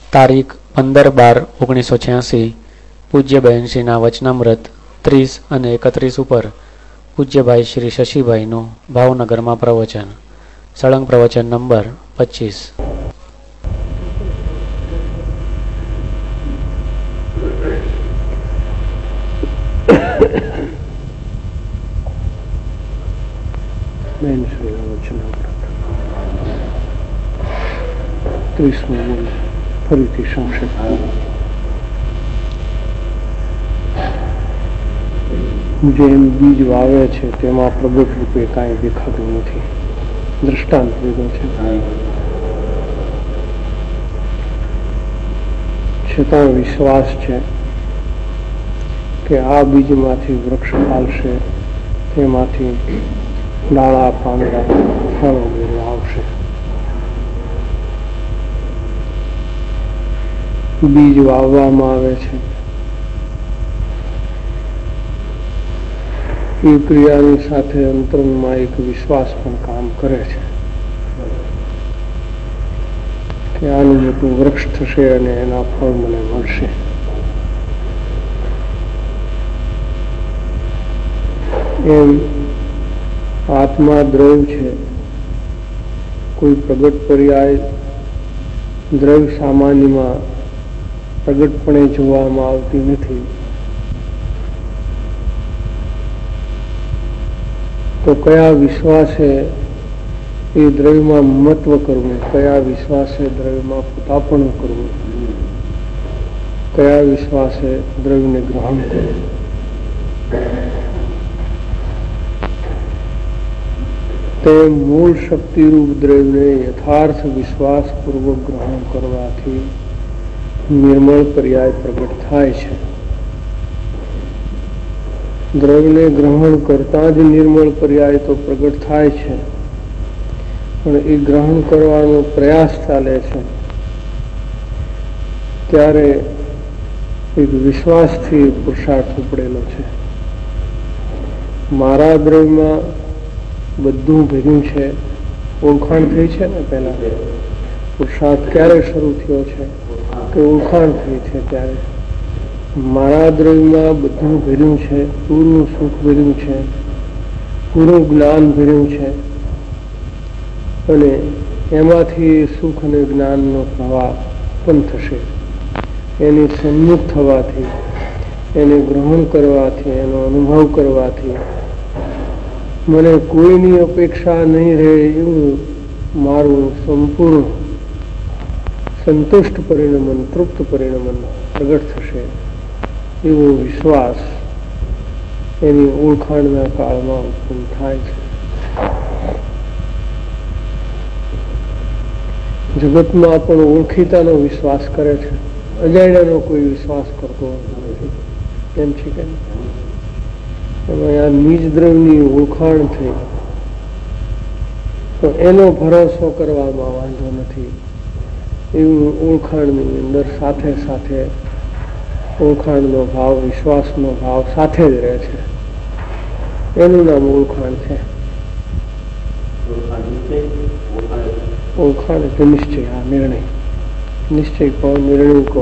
તારીખ 15/12/1986 પૂજ્ય બહેનશ્રીના વચનામૃત 30 અને 31 ઉપર પૂજ્યભાઈ શ્રી શશીભાઈનું ભાવનગરમાં પ્રવચન. સળંગ પ્રવચન નંબર 25. ફરીથી સંક્ષેપ. જેમ બીજ વાવે છે તેમાં પ્રગટ રૂપે કાંઈ દેખાતું નથી. દ્રષ્ટાંત લીધો છે. છતાં વિશ્વાસ છે કે આ બીજમાંથી વૃક્ષ ફાલશે, તેમાંથી ડાળા પાંદડા ફળ વગેરે આવશે. બીજ વાવવામાં આવે છે એ ક્રિયાની સાથે અંતરંગમાં એક વિશ્વાસ પણ કામ કરે છે કે આનું મોટું વૃક્ષ થશે અને એના ફળ મને મળશે. એમ આત્મા દ્રવ્ય છે. કોઈ પ્રગટ પર્યાય દ્રવ્ય સામાન્યમાં પ્રગટપણે જોવામાં આવતી નથી. તો કયા વિશ્વાસે એ દ્રવ્યમાં મહત્વ કરવું, કયા વિશ્વાસે દ્રવ્યમાં પોતાપણું કરવું, કયા વિશ્વાસે દ્રવ્યને ગ્રહણ કરવું. તે મૂળ શક્તિરૂપ દ્રવ્યને યથાર્થ વિશ્વાસ પૂર્વક ગ્રહણ કરવાથી નિર્મળ પર્યાય પ્રગટ થાય છે. દ્રવ્યને ગ્રહણ કરતા જ નિર્મળ પર્યાય તો પ્રગટ થાય છે, પણ એ ગ્રહણ કરવાનો પ્રયાસ ચાલે છે ત્યારે એક વિશ્વાસથી પુરુષાર્થ ઉપડેલો છે. મારા દ્રવ્યમાં બધું ભેગું છે. ઓળખાણ થઈ છે ને. પહેલા પુરુષાર્થ ક્યારે શરૂ થયો છે કે ઓળખાણ થઈ છે ત્યારે. મારા દ્રવ્યમાં બધું ભર્યું છે, પૂરું સુખ ભર્યું છે, પૂરું જ્ઞાન ભર્યું છે, અને એમાંથી સુખ અને જ્ઞાનનો પ્રવાહ પણ થશે. એની સન્મુખ થવાથી, એને ગ્રહણ કરવાથી, એનો અનુભવ કરવાથી મને કોઈની અપેક્ષા નહીં રહે એવું મારું સંપૂર્ણ સંતુષ્ટ પરિણમન, તૃપ્ત પરિણમન પ્રગટ થશે. એવો વિશ્વાસ એની ઓળખાણના કાળમાં ઉત્પન્ન થાય છે. જગતમાં પણ ઓળખીતાનો વિશ્વાસ કરે છે, અજાણ્યાનો કોઈ વિશ્વાસ કરતો નથી. એમ છે કે એમાં આ નિજ દ્રવ્યની ઓળખાણ થઈ તો એનો ભરોસો કરવામાં વાંધો નથી. એવું ઓળખાણની અંદર સાથે સાથે ઓળખાણનો ભાવ, વિશ્વાસનો ભાવ સાથે જ રહે છે. એનું નામ ઓળખાણ છે. ઓળખાણ એટલે નિશ્ચય. આ નિર્ણય, નિશ્ચય કહો, નિર્ણય કહો.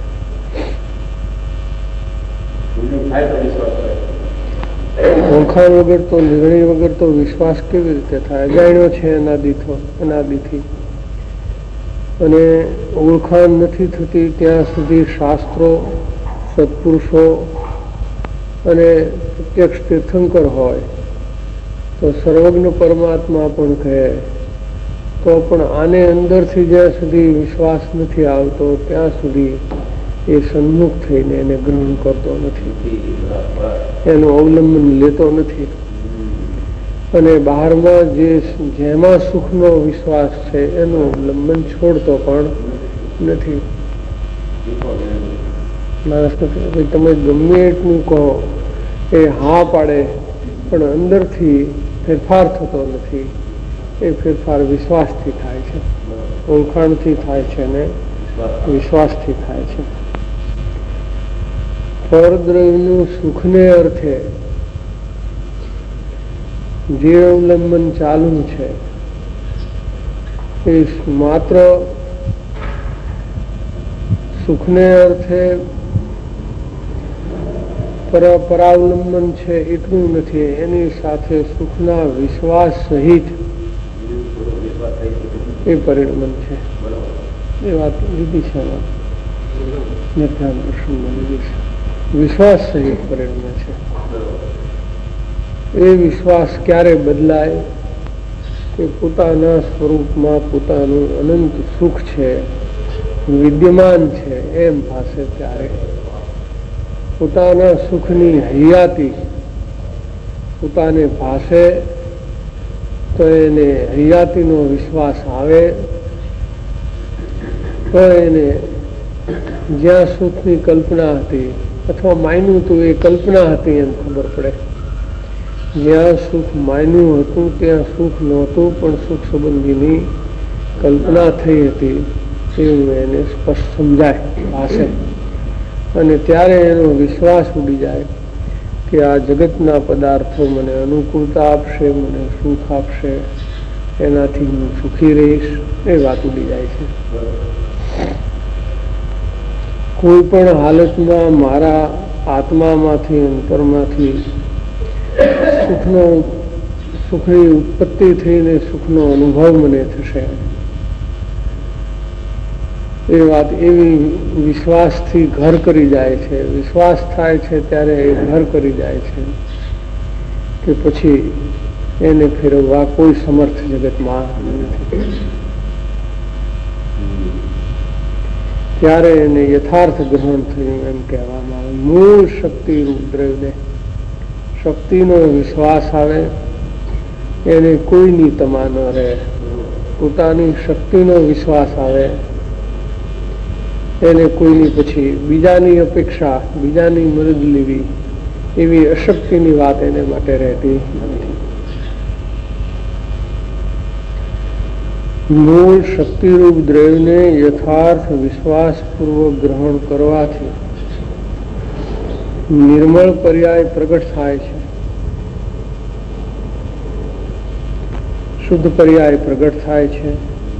ઓળખાણ વગર તો, નિર્ણય વગર તો વિશ્વાસ કેવી રીતે થાય? અજાણ્યો છે એનાદીથી. અને ઓળખાણ નથી થતી ત્યાં સુધી શાસ્ત્રો, સત્પુરુષો અને પ્રત્યક્ષ તીર્થંકર હોય તો સર્વજ્ઞ પરમાત્મા પણ કહે તો પણ આને અંદરથી જ્યાં સુધી વિશ્વાસ નથી આવતો ત્યાં સુધી એ સન્મુખ થઈને એને ગ્રહણ કરતો નથી, એનું અવલંબન લેતો નથી. અને બહારમાં જેમાં સુખનો વિશ્વાસ છે એનું અવલંબન છોડતો પણ નથી. તમે ગમે એટલું કહો એ હા પાડે પણ અંદરથી ફેરફાર થતો નથી. એ ફેરફાર વિશ્વાસથી થાય છે, ઓળખાણથી થાય છે અને વિશ્વાસથી થાય છે. પરદ્રવ્યનું સુખને અર્થે જે અવલંબન ચાલુ છે એ માત્ર સુખને અર્થે પરાવલંબન છે એટલું નથી, એની સાથે સુખના વિશ્વાસ સહિત એ પરિણમન છે. એ વાત લીધી છે, દર્શનમાં લીધી છે. વિશ્વાસ સહિત પરિણમે છે. એ વિશ્વાસ ક્યારે બદલાય કે પોતાના સ્વરૂપમાં પોતાનું અનંત સુખ છે, વિદ્યમાન છે એમ પાસે ત્યારે પોતાના સુખની હૈયાતી પોતાને ભાષે તો એને હૈયાતીનો વિશ્વાસ આવે તો એને જ્યાં સુખની કલ્પના હતી અથવા માન્યું હતું એ કલ્પના હતી એમ ખબર પડે. જ્યાં સુખ માન્યું હતું ત્યાં સુખ નહોતું, પણ સુખ સંબંધીની કલ્પના થઈ હતી એવું એને સ્પષ્ટ સમજાય પાસે. અને ત્યારે એનો વિશ્વાસ ઉડી જાય કે આ જગતના પદાર્થો મને અનુકૂળતા આપશે, મને સુખ આપશે, એનાથી હું સુખી રહીશ, એ વાત ઉડી જાય છે. કોઈ પણ હાલતમાં મારા આત્મામાંથી અંતરમાંથી સુખની ઉત્પત્તિ થઈને સુખનો અનુભવ મને થશે. એ વાત એવી વિશ્વાસથી ઘર કરી જાય છે. વિશ્વાસ થાય છે ત્યારે એ ઘર કરી જાય છે કે પછી એને ફેરવવા કોઈ સમર્થ જગતમાં નથી. ત્યારે એને યથાર્થ ગ્રહણ થયું એમ કહેવામાં આવે. મૂળ શક્તિ રૂપ દ્રવ્યને શક્તિનો વિશ્વાસ આવે, એને કોઈની તમા ન રહે. પોતાની શક્તિનો વિશ્વાસ આવે, એને કોઈની પછી બીજાની અપેક્ષા, બીજાની મદદ લેવી એવી અશક્તિની વાત એને માટે રહેતી નથી. મૂળ શક્તિરૂપ દ્રવ્યને યથાર્થ વિશ્વાસપૂર્વક ગ્રહણ કરવાથી નિર્મળ પર્યાય પ્રગટ થાય છે, શુદ્ધ પર્યાય પ્રગટ થાય છે.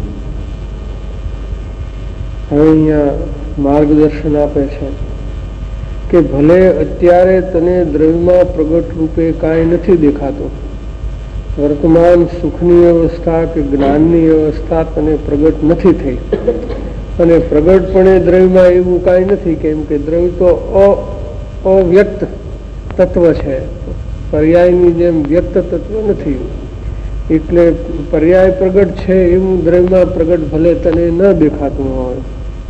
હવે અહીંયા માર્ગદર્શન આપે છે કે ભલે અત્યારે તને દ્રવ્યમાં પ્રગટ રૂપે કાંઈ નથી દેખાતું, વર્તમાન સુખની અવસ્થા કે જ્ઞાનની અવસ્થા તને પ્રગટ નથી થઈ, અને પ્રગટપણે દ્રવ્યમાં એવું કાંઈ નથી, કેમ કે દ્રવ્ય તો અવ્યક્ત તત્વ છે, પર્યાયની જેમ વ્યક્ત તત્વ નથી. એટલે પર્યાય પ્રગટ છે એવું દ્રવ્યમાં પ્રગટ ભલે તને ન દેખાતું હોય,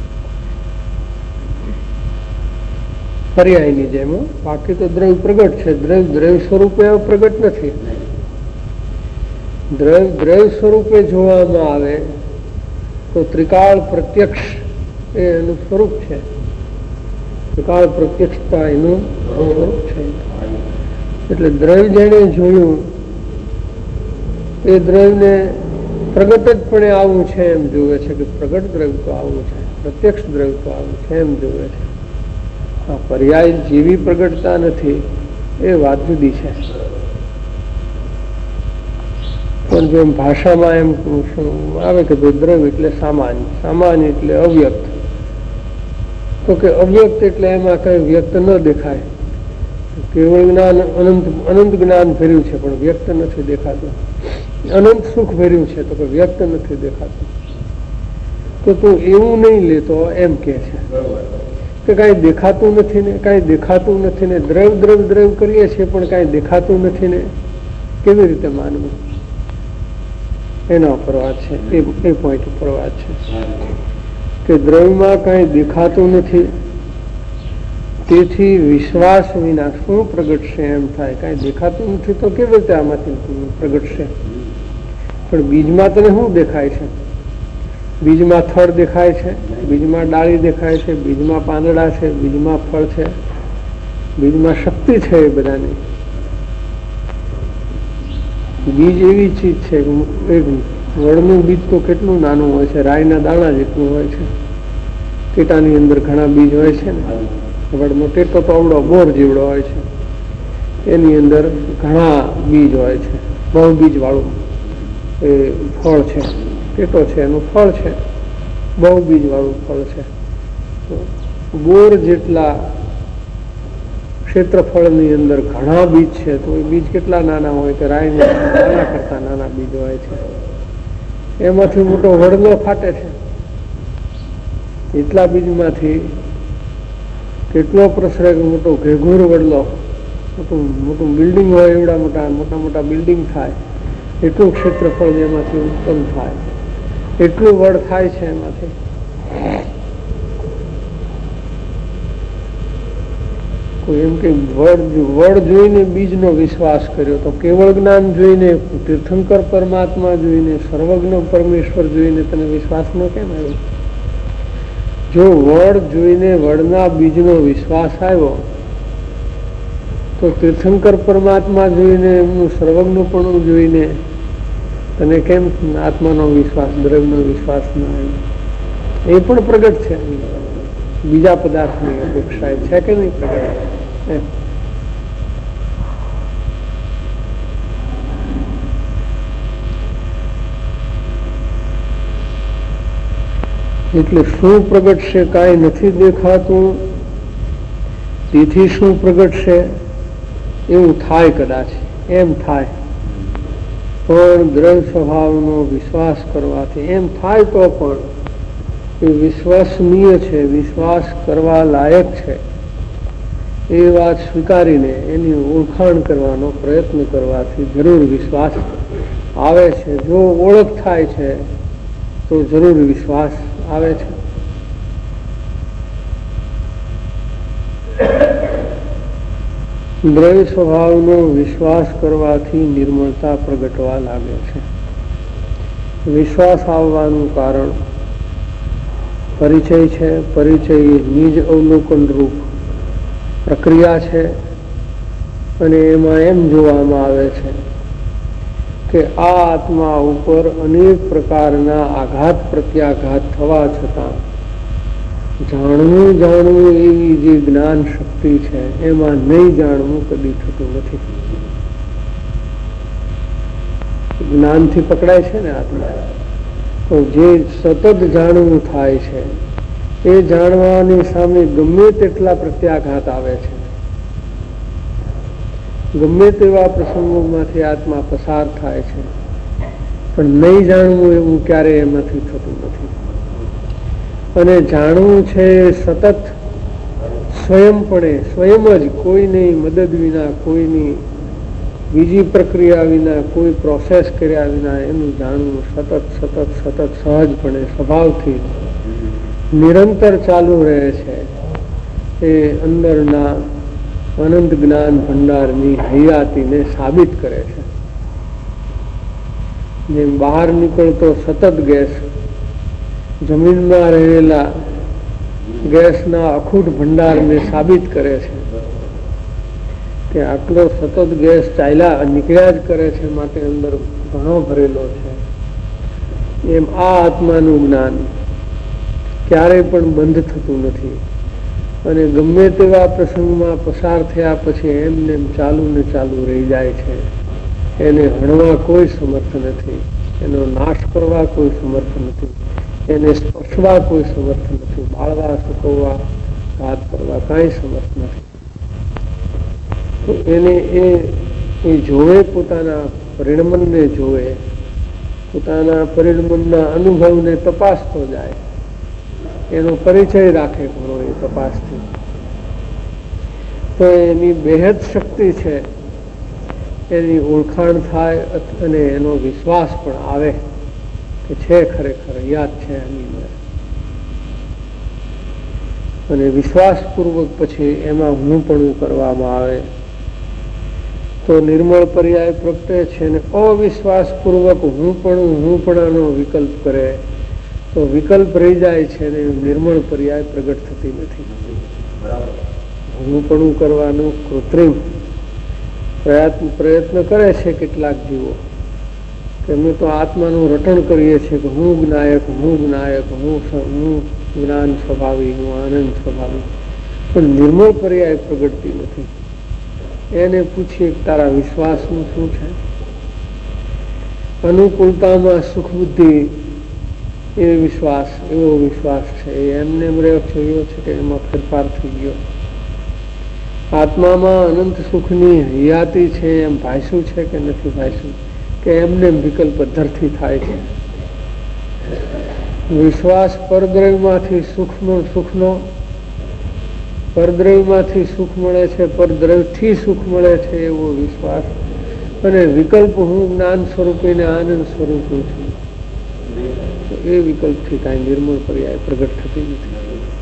પર્યાયની જેમ, બાકી તો દ્રવ્ય પ્રગટ છે. દ્રવ્ય સ્વરૂપે પ્રગટ નથી. દ્રવ્ય સ્વરૂપે જોવામાં આવે તો ત્રિકાળ પ્રત્યક્ષ એ એનું સ્વરૂપ છે. ત્રિકાળ પ્રત્યક્ષતા એનું સ્વરૂપ છે. એટલે દ્રવ્ય જેને જોયું એ દ્રવ્યને પ્રગટ જ પણ આવું છે એમ જોવે છે કે પ્રગટ દ્રવ્ય તો આવું છે, પ્રત્યક્ષ દ્રવ્ય તો આવું છે એમ જોવે છે. આ પર્યાય જેવી પ્રગટતા નથી એ વાત જુદી છે. પણ જેમ ભાષામાં એમ આવે કે ભાઈ દ્રવ્ય એટલે સામાન્ય, સામાન્ય એટલે અવ્યક્ત. તો કે અવ્યક્ત એટલે એમાં કઈ વ્યક્ત ન દેખાય. કેવળ જ્ઞાન અનંત જ્ઞાન ભર્યું છે પણ વ્યક્ત નથી દેખાતું. અનંત સુખ ભર્યું છે તો કે વ્યક્ત નથી દેખાતું. તો તું એવું નહીં લેતો એમ કે છે કે કાંઈ દેખાતું નથી ને, કાંઈ દેખાતું નથી ને, દ્રવ્ય કરીએ છીએ પણ કાંઈ દેખાતું નથી ને, કેવી રીતે માનવું? એના ઉપર વાત છે, એ પોઈન્ટ ઉપર વાત છે કે દ્રવ્યમાં કાંઈ દેખાતું નથી, તેથી વિશ્વાસ વિના શું પ્રગટશે એમ થાય. કાંઈ દેખાતું નથી તો કેવી રીતે આમાંથી પ્રગટશે? પણ બીજમાં તને શું દેખાય છે? બીજમાં થડ દેખાય છે, બીજમાં ડાળી દેખાય છે, બીજમાં પાંદડા છે, બીજમાં ફળ છે, બીજમાં શક્તિ છે. એ બધાની બીજ એવી ચીજ છે, એક વડનું બીજ તો કેટલું નાનું હોય છે, રાઈના દાણા જેટલું હોય છે. ટેટાની અંદર ઘણા બીજ હોય છે ને, વડનો ટેટો તો અવડો બોર જેવડો હોય છે, એની અંદર ઘણા બીજ હોય છે. બહુ બીજ વાળું એ ફળ છે, ટેટો છે એનું ફળ છે, બહુ બીજ વાળું ફળ છે. બોર જેટલા ક્ષેત્રફળની અંદર ઘણા બીજ છે, તો એ બીજ કેટલા નાના હોય કે રાયના નાના કરતા નાના બીજ હોય છે. એમાંથી મોટો વડલો ફાટે છે. એટલા બીજમાંથી કેટલો પ્રસરે મોટો ઘેઘૂર વડલો, મોટું બિલ્ડિંગ હોય, એવડા મોટા બિલ્ડિંગ થાય, એટલું ક્ષેત્રફળ એમાંથી ઉત્પન્ન થાય, એટલું વડ થાય છે એમાંથી. એમ કે વડ જોઈને બીજનો વિશ્વાસ કર્યો, તો કેવળ જ્ઞાન જોઈને, તીર્થંકર પરમાત્મા જોઈને, સર્વજ્ઞ પરમેશ્વર જોઈને તને વિશ્વાસ ન કેમ આવ્યો? જો વડ જોઈને વડના બીજનો વિશ્વાસ આવ્યો, તો તીર્થંકર પરમાત્મા જોઈને, એમનું સર્વજ્ઞપણું જોઈને તને કેમ આત્માનો વિશ્વાસ, દ્રવ્યનો વિશ્વાસ ન આવ્યો? એ પણ પ્રગટ છે બીજા પદાર્થની અપેક્ષા છે કે નહીં પ્રગટ? એટલે શું પ્રગટશે? કાંઈ નથી દેખાતું, તેથી શું પ્રગટશે એવું થાય, કદાચ એમ થાય. પણ દ્રઢ સ્વભાવનો વિશ્વાસ કરવાથી એમ થાય તો પણ એ વિશ્વસનીય છે, વિશ્વાસ કરવા લાયક છે, એ વાત સ્વીકારીને એની ઓળખાણ કરવાનો પ્રયત્ન કરવાથી જરૂર વિશ્વાસ આવે છે. જો ઓળખ થાય છે તો જરૂર વિશ્વાસ આવે છે. દ્રવ્ય સ્વભાવનો વિશ્વાસ કરવાથી નિર્મળતા પ્રગટવા લાગે છે. વિશ્વાસ આવવાનું કારણ પરિચય છે. પરિચય નિજ અવલોકન રૂપ પ્રક્રિયા છે, અને એમાં એમ જોવામાં આવે છે કે આ આત્મા ઉપર અનેક પ્રકારના આઘાત પ્રત્યાઘાત થવા છતાં જાણવું એવી જે જ્ઞાન શક્તિ છે, એમાં નહીં જાણવું કદી થતું નથી. જ્ઞાનથી પકડાય છે ને આત્મા, તો જે સતત જાણવું થાય છે, એ જાણવાની સામે ગમે તેટલા પ્રત્યાઘાત આવે છે, ગમે તેવા પ્રસંગોમાંથી આત્મા પસાર થાય છે, પણ નહીં જાણવું એવું ક્યારેય એમાંથી થતું નથી. અને જાણવું છે સતત સ્વયંપણે, સ્વયં જ, કોઈની મદદ વિના, કોઈની બીજી પ્રક્રિયા વિના, કોઈ પ્રોસેસ કર્યા વિના એનું જાણવું સતત સહજપણે સ્વભાવથી નિરંતર ચાલુ રહે છે. એ અંદરના અનંત જ્ઞાન ભંડારની હયાતીને સાબિત કરે છે. જેમ બહાર નીકળતો સતત ગેસ જમીનમાં રહેલા ગેસના અખૂટ ભંડારને સાબિત કરે છે કે આટલો સતત ગેસ ચાલ્યા નીકળ્યા જ કરે છે, માટે અંદર ઘણો ભરેલો છે. એમ આ આત્માનું જ્ઞાન ક્યારેય પણ બંધ થતું નથી, અને ગમે તેવા પ્રસંગમાં પસાર થયા પછી એમને ચાલુ ને ચાલુ રહી જાય છે. એને હણવા કોઈ સમર્થ નથી, એનો નાશ કરવા કોઈ સમર્થ નથી, એને સ્પર્શવા કોઈ સમર્થ નથી, બાળવા, સુકવવા, ઘાત કરવા કાંઈ સમર્થ નથી. તો એને એ જોવે, પોતાના પરિણમનને જોવે, પોતાના પરિણમનના અનુભવને તપાસતો જાય, એનો પરિચય રાખે ઘણો એ તપાસથી, તો એની બેહદ શક્તિ છે, એની ઓળખાણ થાય અને એનો વિશ્વાસ પણ આવે કે છે ખરેખર યાદ છે એની અંદર. અને વિશ્વાસપૂર્વક પછી એમાં હું પણ કરવામાં આવે તો નિર્મળ પર્યાય પ્રગટે છે. અને અવિશ્વાસપૂર્વક હું પણનો વિકલ્પ કરે તો વિકલ્પ રહી જાય છે ને નિર્મળ પર્યાય પ્રગટ થતી નથી. હું પણ કરવાનું કૃત્રિમ પ્રયત્ન કરે છે કેટલાક જીવો, કે અમે તો આત્માનું રટણ કરીએ છીએ કે હું જ્ઞાયક, હું જ્ઞાન સ્વભાવી, હું આનંદ સ્વભાવી, પણ નિર્મળ પર્યાય પ્રગટતી નથી. એને પૂછીએ તારા વિશ્વાસનું શું છે? અનુકૂળતામાં સુખ બુદ્ધિ એ વિશ્વાસ, એવો વિશ્વાસ છે. એમને જોયો છે કે એમાં ફેરફાર થઈ ગયો. આત્મામાં અનંત સુખની હયાતી છે એમ ભાષ્યું છે કે નથી ભાષ્યું, કે એમને વિકલ્પ ધરથી થાય છે. વિશ્વાસ પરદ્રવ્યમાંથી સુખનો પરદ્રવ્યમાંથી સુખ મળે છે, પરદ્રવ્યથી સુખ મળે છે એવો વિશ્વાસ. અને વિકલ્પ હું જ્ઞાન સ્વરૂપી ને આનંદ સ્વરૂપી છું, એ વિકલ્પથી કાંઈ નિર્મળ પર્યાય પ્રગટ થતી નથી.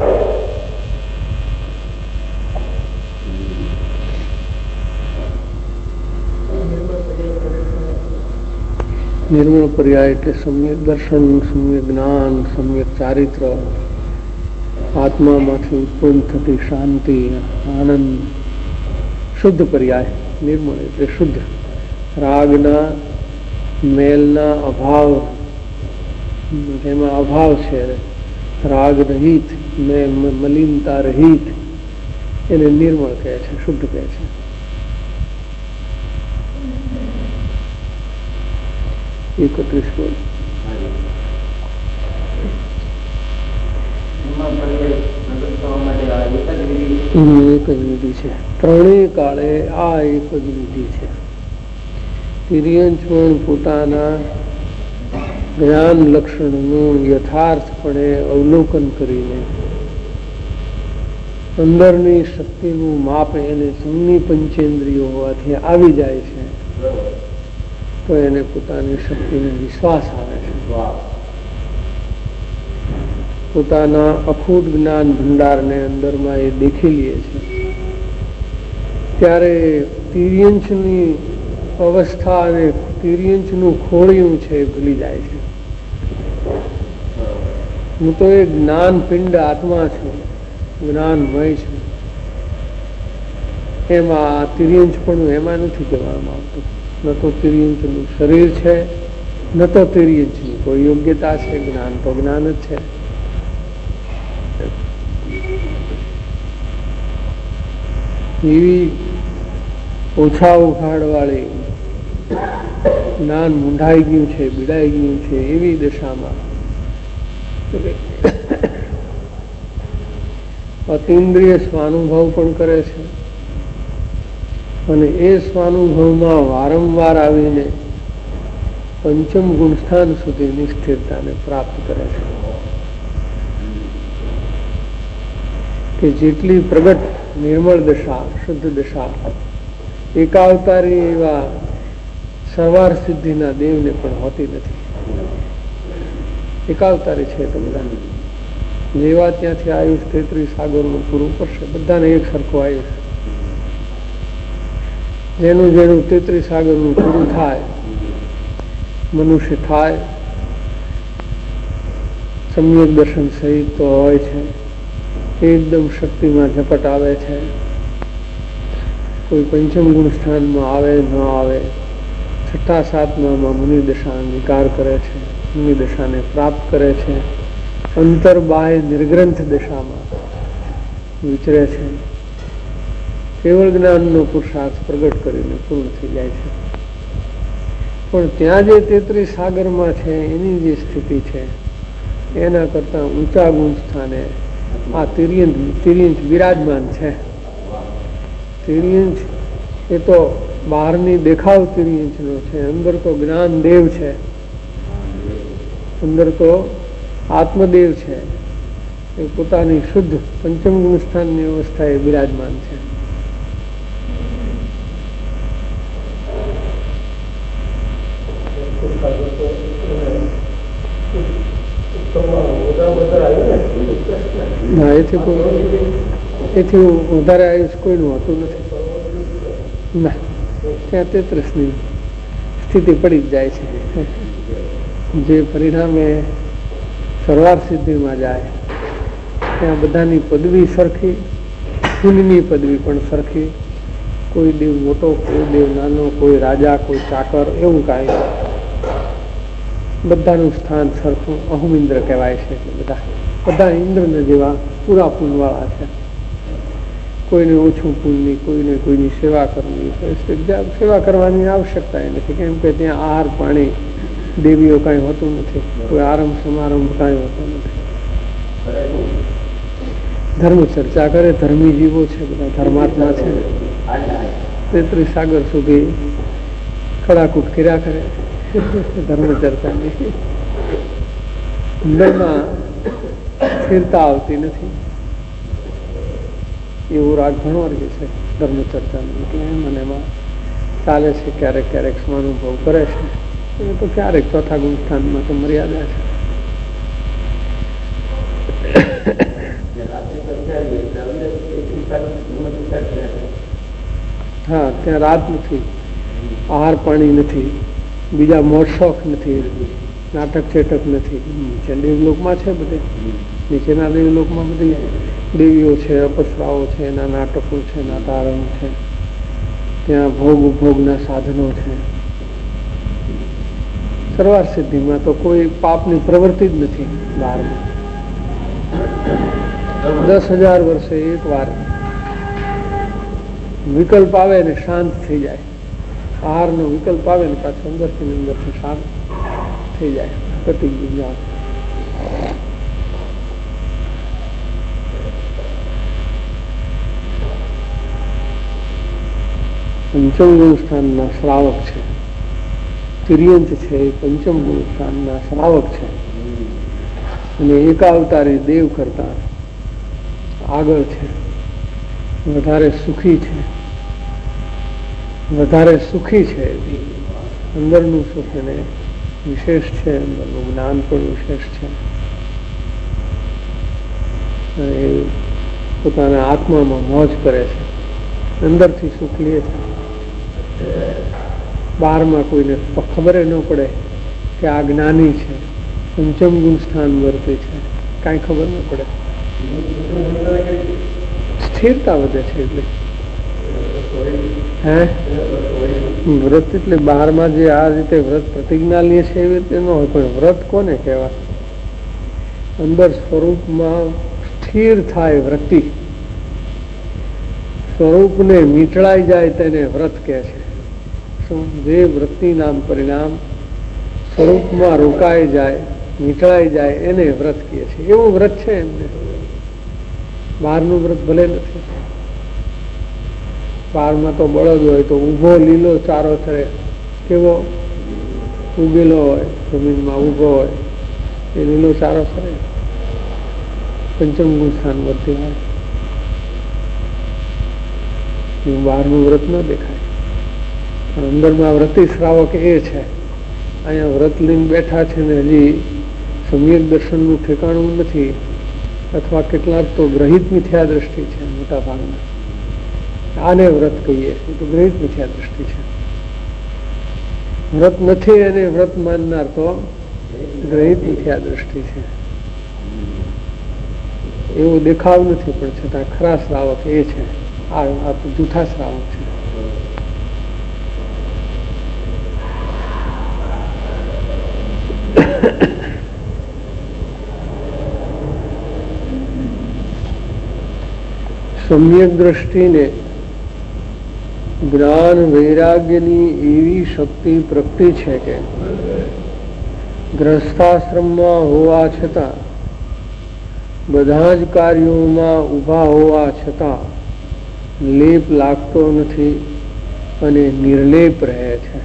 નિર્મળ પર્યાય એટલે સમ્યક દર્શન, સમ્યક જ્ઞાન, સમ્યક ચારિત્ર, આત્મામાંથી ઉત્પન્ન થતી શાંતિ, આનંદ, શુદ્ધ પર્યાય. નિર્મળ એટલે શુદ્ધ, રાગના મેલના અભાવ, જેમાં અભાવ છે, રાગ રહિત, મલિનતા રહિત, એને નિર્મળ કહે છે, શુદ્ધ કહે છે. એક જ વિધિ છે. ત્રણેય કાળે આ એક જ વિધિ છે. તિર્યંચ પણ પોતાના જ્ઞાન લક્ષણનું યથાર્થપણે અવલોકન કરીને અંદરની શક્તિનું માપ એને સમની પંચેન્દ્રિયો હોવાથી આવી જાય છે, તો એને પોતાની શક્તિને વિશ્વાસ આવે છે. પોતાના અખૂટ જ્ઞાન ભંડારને અંદરમાં એ દેખી લે છે. ત્યારે તિર્યંચની અવસ્થા અને તિર્યંચનું ખોળિયું છે એ ભૂલી જાય છે. હું તો એ જ્ઞાન પિંડ આત્મા છું, જ્ઞાનમય છું. એમાં તિર્યંચ પણ એમાં નથી કહેવામાં આવતું. ન તો તિર્યંચનું શરીર છે, ન તો તિર્યંચની કોઈ યોગ્યતા છે. જ્ઞાન તો જ્ઞાન જ છે. એવી ઓછા ઉઘાડવાળી જ્ઞાન મૂંઢાઈ ગયું છે, બીડાઈ ગયું છે, એવી દશામાં અતિન્દ્રિય સ્વાનુભવ પણ કરે છે. અને એ સ્વાનુભવમાં વારંવાર આવીને પંચમ ગુણસ્થાન સુધીની સ્થિરતાને પ્રાપ્ત કરે છે. કે જેટલી પ્રગટ નિર્મળ દશા, શુદ્ધ દશા એકાવતારી એવા સવાર સિદ્ધિના દેવને પણ હોતી નથી. એકાવતારી છે તો બધા જેવા ત્યાંથી આયુષ 33 સાગરનું પૂરું કરશે, બધાને એક સરખું આયુષ. જેનું 33 સાગરનું પૂરું થાય, મનુષ્ય થાય, સમ્યક દર્શન સહિત તો હોય છે, એકદમ શક્તિમાં ઝપટ આવે છે. કોઈ પંચમ ગુણ સ્થાનમાં આવે ન આવે, છઠ્ઠા સાતમામાં મુનિ દશા અંગીકાર કરે છે, મુનિ દશાને પ્રાપ્ત કરે છે, અંતર બાહ્ય નિર્ગ્રંથ દશામાં વિચરે છે. કેવળ જ્ઞાનનો પુરુષાર્થ પ્રગટ કરીને પૂર્ણ થઈ જાય છે. પણ ત્યાં જે 33 સાગરમાં છે એની જે સ્થિતિ છે એના કરતા ઊંચા ગુણ સ્થાને આ તિર્યંચ બિરાજમાન છે. તિર્યંચ એ તો બહારની દેખાવ તિર્યંચનો છે, અંદર તો જ્ઞાન દેવ છે, અંદર તો આત્મદેવ છે. એ પોતાની શુદ્ધ પંચમ ગુણ સ્થાનની અવસ્થાએ બિરાજમાન છે. ના, એથી વધારે આયુષ કોઈનું હોતું નથી. ના, ત્યાં 33ની સ્થિતિ પડી જ જાય છે. જે પરિણામે સરવાર સિદ્ધિમાં જાય ત્યાં બધાની પદવી સરખી, ખૂનની પદવી પણ સરખી. કોઈ દેવ મોટો, કોઈ દેવ નાનો, કોઈ રાજા, કોઈ ચાકર, એવું કાંઈ બધાનું સ્થાન સરખું. અહમ ઇન્દ્ર કહેવાય છે. બધા ઇન્દ્રના જેવા પૂરા પૂનવાળા છે. કોઈને ઓછું પૂનની, કોઈને કોઈની સેવા કરવી, સેવા કરવાની આવશ્યકતા નથી, કેમ કે ત્યાં આહાર પાણી દેવીઓ કાંઈ હોતું નથી, કોઈ આરંભ સમારંભ કાંઈ હોતો નથી. ધર્મ ચર્ચા કરે, ધર્મી જીવો છે, બધા ધર્માત્મા છે, 33 સાગર સુધી ખડાકૂટ કર્યા કરે ધર્મ ચર્ચાની. અંદરમાં સ્થિરતા આવતી નથી. એવું રાગ ઘણો વર્ગે છે ધર્મ ચર્ચાનું. એટલે મને એમાં ચાલે છે, ક્યારેક ક્યારેક સ્વાનુભવ કરે છે, એ તો ક્યારેક ચોથા ગુણ સ્થાનમાં તો મર્યાદા છે. હા, ત્યાં રાત નથી, આહાર પાણી નથી, બીજા મોટશોખ નથી, નાટક ચેટક નથી. નીચે દેવલોકમાં છે, બધે નીચેના દેવલોકમાં બધી દેવીઓ છે, અપસરાઓ છે, એના નાટકો છે, એના તારણ છે, ત્યાં ભોગ ઉપભોગના સાધનો છે. સરવાર સિદ્ધિમાં તો કોઈ પાપની પ્રવૃત્તિ જ નથી. બહારમાં 10,000 વર્ષે એક વાર વિકલ્પ આવે ને શાંત થઈ જાય. આહારનો વિકલ્પ આવે ને પાછો અંદરથી શાંત થઈ જાય, કટી ગયું. પંચમ ગુણ સ્થાનના શ્રાવક છે. તિર્યંત છે એ પંચમ ગુણ સ્થાનના શ્રાવક છે અને એકાવતારી દેવ કરતા આગળ છે. વધારે સુખી છે, અંદરનું સુખ એને વિશેષ છે, અંદરનું જ્ઞાન પણ વિશેષ છે. એ પોતાના આત્મામાં મોજ કરે છે, અંદરથી સુખ લે છે. બહારમાં કોઈને ખબર ન પડે કે આ જ્ઞાની છે, પંચમ ગુણ સ્થાન વર્તે છે, કાંઈ ખબર ન પડે. સ્થિરતા વધે છે. એટલે વ્રત એટલે બહારમાં જે આ રીતે વ્રત પ્રતિજ્ઞા લે છે એવી રીતે ન હોય, પણ વ્રત કોને કહેવાય? અંદર સ્વરૂપમાં સ્થિર થાય વૃત્તિ, સ્વરૂપને મીટળાઈ જાય તેને વ્રત કહે છે. જે વૃત્તિ નામ પરિણામ સ્વરૂપમાં રોકાઈ જાય, મીટળાઈ જાય એને વ્રત કહે છે. એવું વ્રત છે એમને. બહારનું વ્રત ભલે નથી. બહારમાં તો બળદ હોય તો ઊભો લીલો ચારો ચરે, કેવો ઉગેલો હોય, જમીનમાં ઊભો હોય, એ લીલો ચારો ચરે. પંચમ ગુણ સ્થાન વર્તી હોય, બહારનું વ્રત ન દેખાય. અંદરમાં વ્રતિ શ્રાવક એ છે. અહીંયા વ્રત લઈને બેઠા છે ને હજી સમ્યક દર્શનનું ઠેકાણું નથી, અથવા કેટલાક તો ગ્રહિત મિથ્યા દ્રષ્ટિ છે. મોટા ભાગના આને વ્રત કહીએ, એ તો ગ્રહિત મિથ્યા દ્રષ્ટિ છે. વ્રત નથી અને વ્રત માનનાર તો ગ્રહિત મિથ્યા દ્રષ્ટિ છે. એવો દેખાવ નથી, પણ છતાં ખરા શ્રાવક એ છે. આ તો જૂઠા શ્રાવક છે. સમ્યક દ્રષ્ટિને જ્ઞાન વૈરાગ્યની એવી શક્તિ પ્રગટી છે કે ગ્રસ્થાશ્રમમાં હોવા છતાં, બધા જ કાર્યોમાં ઊભા હોવા છતાં લેપ લાગતો નથી અને નિર્લેપ રહે છે.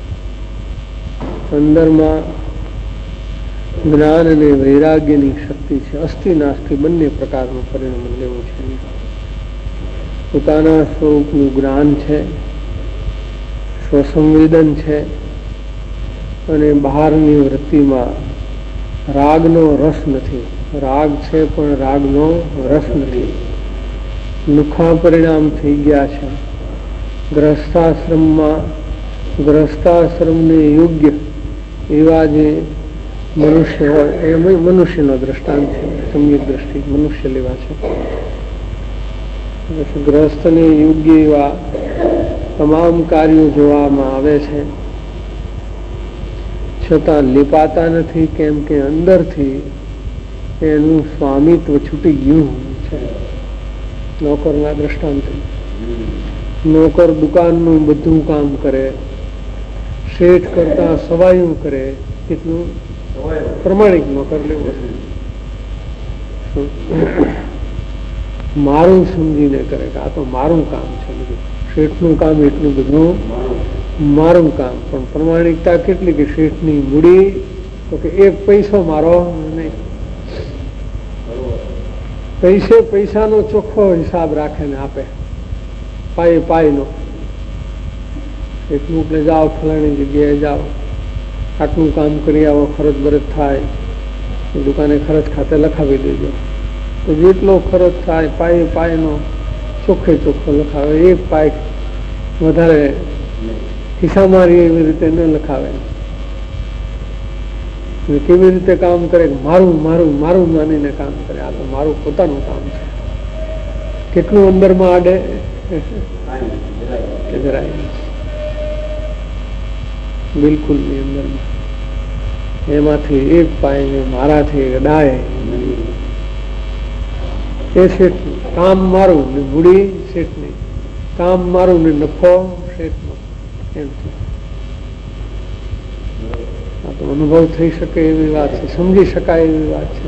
અંદરમાં જ્ઞાન અને વૈરાગ્યની શક્તિ છે. અસ્થિ નાસ્તિ બંને પ્રકારનું પરિણામ લેવું છે. પોતાના સ્વરૂપનું જ્ઞાન છે, સ્વસંવેદન છે, અને બહારની વૃત્તિમાં રાગનો રસ નથી. રાગ છે પણ રાગનો રસ નથી. લુખા પરિણામ થઈ ગયા છે. ગ્રસ્થાશ્રમને યોગ્ય એવા જે મનુષ્ય હોય, એ મનુષ્યનો દ્રષ્ટાંત છે. સમ્યક દ્રષ્ટિ મનુષ્ય લેવા છે. ગ્રહસ્થને યોગ્ય એવા તમામ કાર્યો જોવામાં આવે છે, છતાં લેપાતા નથી. કેમ કે અંદરથી એનું સ્વામિત્વ છૂટી ગયું છે. નોકરના દ્રષ્ટાંત, નોકર દુકાનનું બધું કામ કરે, શેઠ કરતા સવાયું કરે, કેટલું પ્રમાણિકમાં કરી લેવું, મારું સમજીને કરે કે આ તો મારું કામ છે. શેઠનું કામ એટલું બધું મારું કામ, પણ પ્રમાણિકતા કેટલી કે શેઠની મૂડી તો કે એક પૈસો મારો નહીં. પૈસાનો ચોખ્ખો હિસાબ રાખે ને આપે, પાયનો. એટલું એટલે જાઓ ફલાણી જગ્યાએ જાઓ, આટલું કામ કરી આવો, ખર્ચ બરચ થાય, દુકાને ખર્ચ ખાતે લખાવી દેજો. તો જેટલો ખર્ચ થાય પાયનો ચોખ્ખે ચોખ્ખો લખાવે. એક પાય વધારે ખિસ્સા મારી એવી રીતે ન લખાવે. કેવી રીતે કામ કરે, મારું મારું મારું માનીને કામ કરે. આ તો મારું પોતાનું કામ છે. કેટલું અંદરમાં આડે બિલકુલ ની અંદરમાં. એમાંથી એક પાય મારાથી ડાય એ શેઠનું કામ મારું ને મૂડી શેઠની, કામ મારું ને નફો શેઠનો. એમ આ તો અનુભવ થઈ શકે એવી વાત છે, સમજી શકાય એવી વાત છે.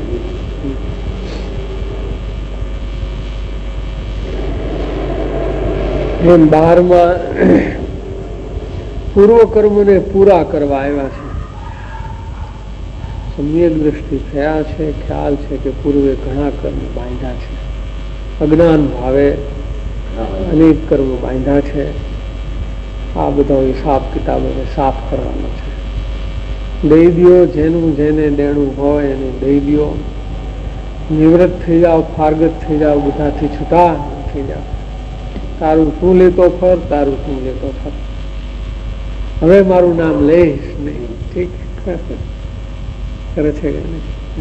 એમ 12માં પૂર્વ કર્મને પૂરા કરવા આવ્યા છે. સમ્યક દ્રષ્ટિ થયા છે, ખ્યાલ છે કે પૂર્વે ઘણા કર્મ બાંધ્યા છે, અજ્ઞાન ભાવે અનેક કર્મ બાંધ્યા છે. આ બધો હિસાબ કિતાબ સાફ કરવાનો છે. દઈ દો, જેનું જેને દેણું હોય એને દઈ દો. નિવૃત્ત થઈ જાઓ, ફારગત થઈ જાઓ, બધાથી છૂટા થઈ જાઓ. તારું તું લેતો ફર, તારું તું લેતો ફર. હવે મારું નામ લઈશ નહીં. ઠીક કરે છે કે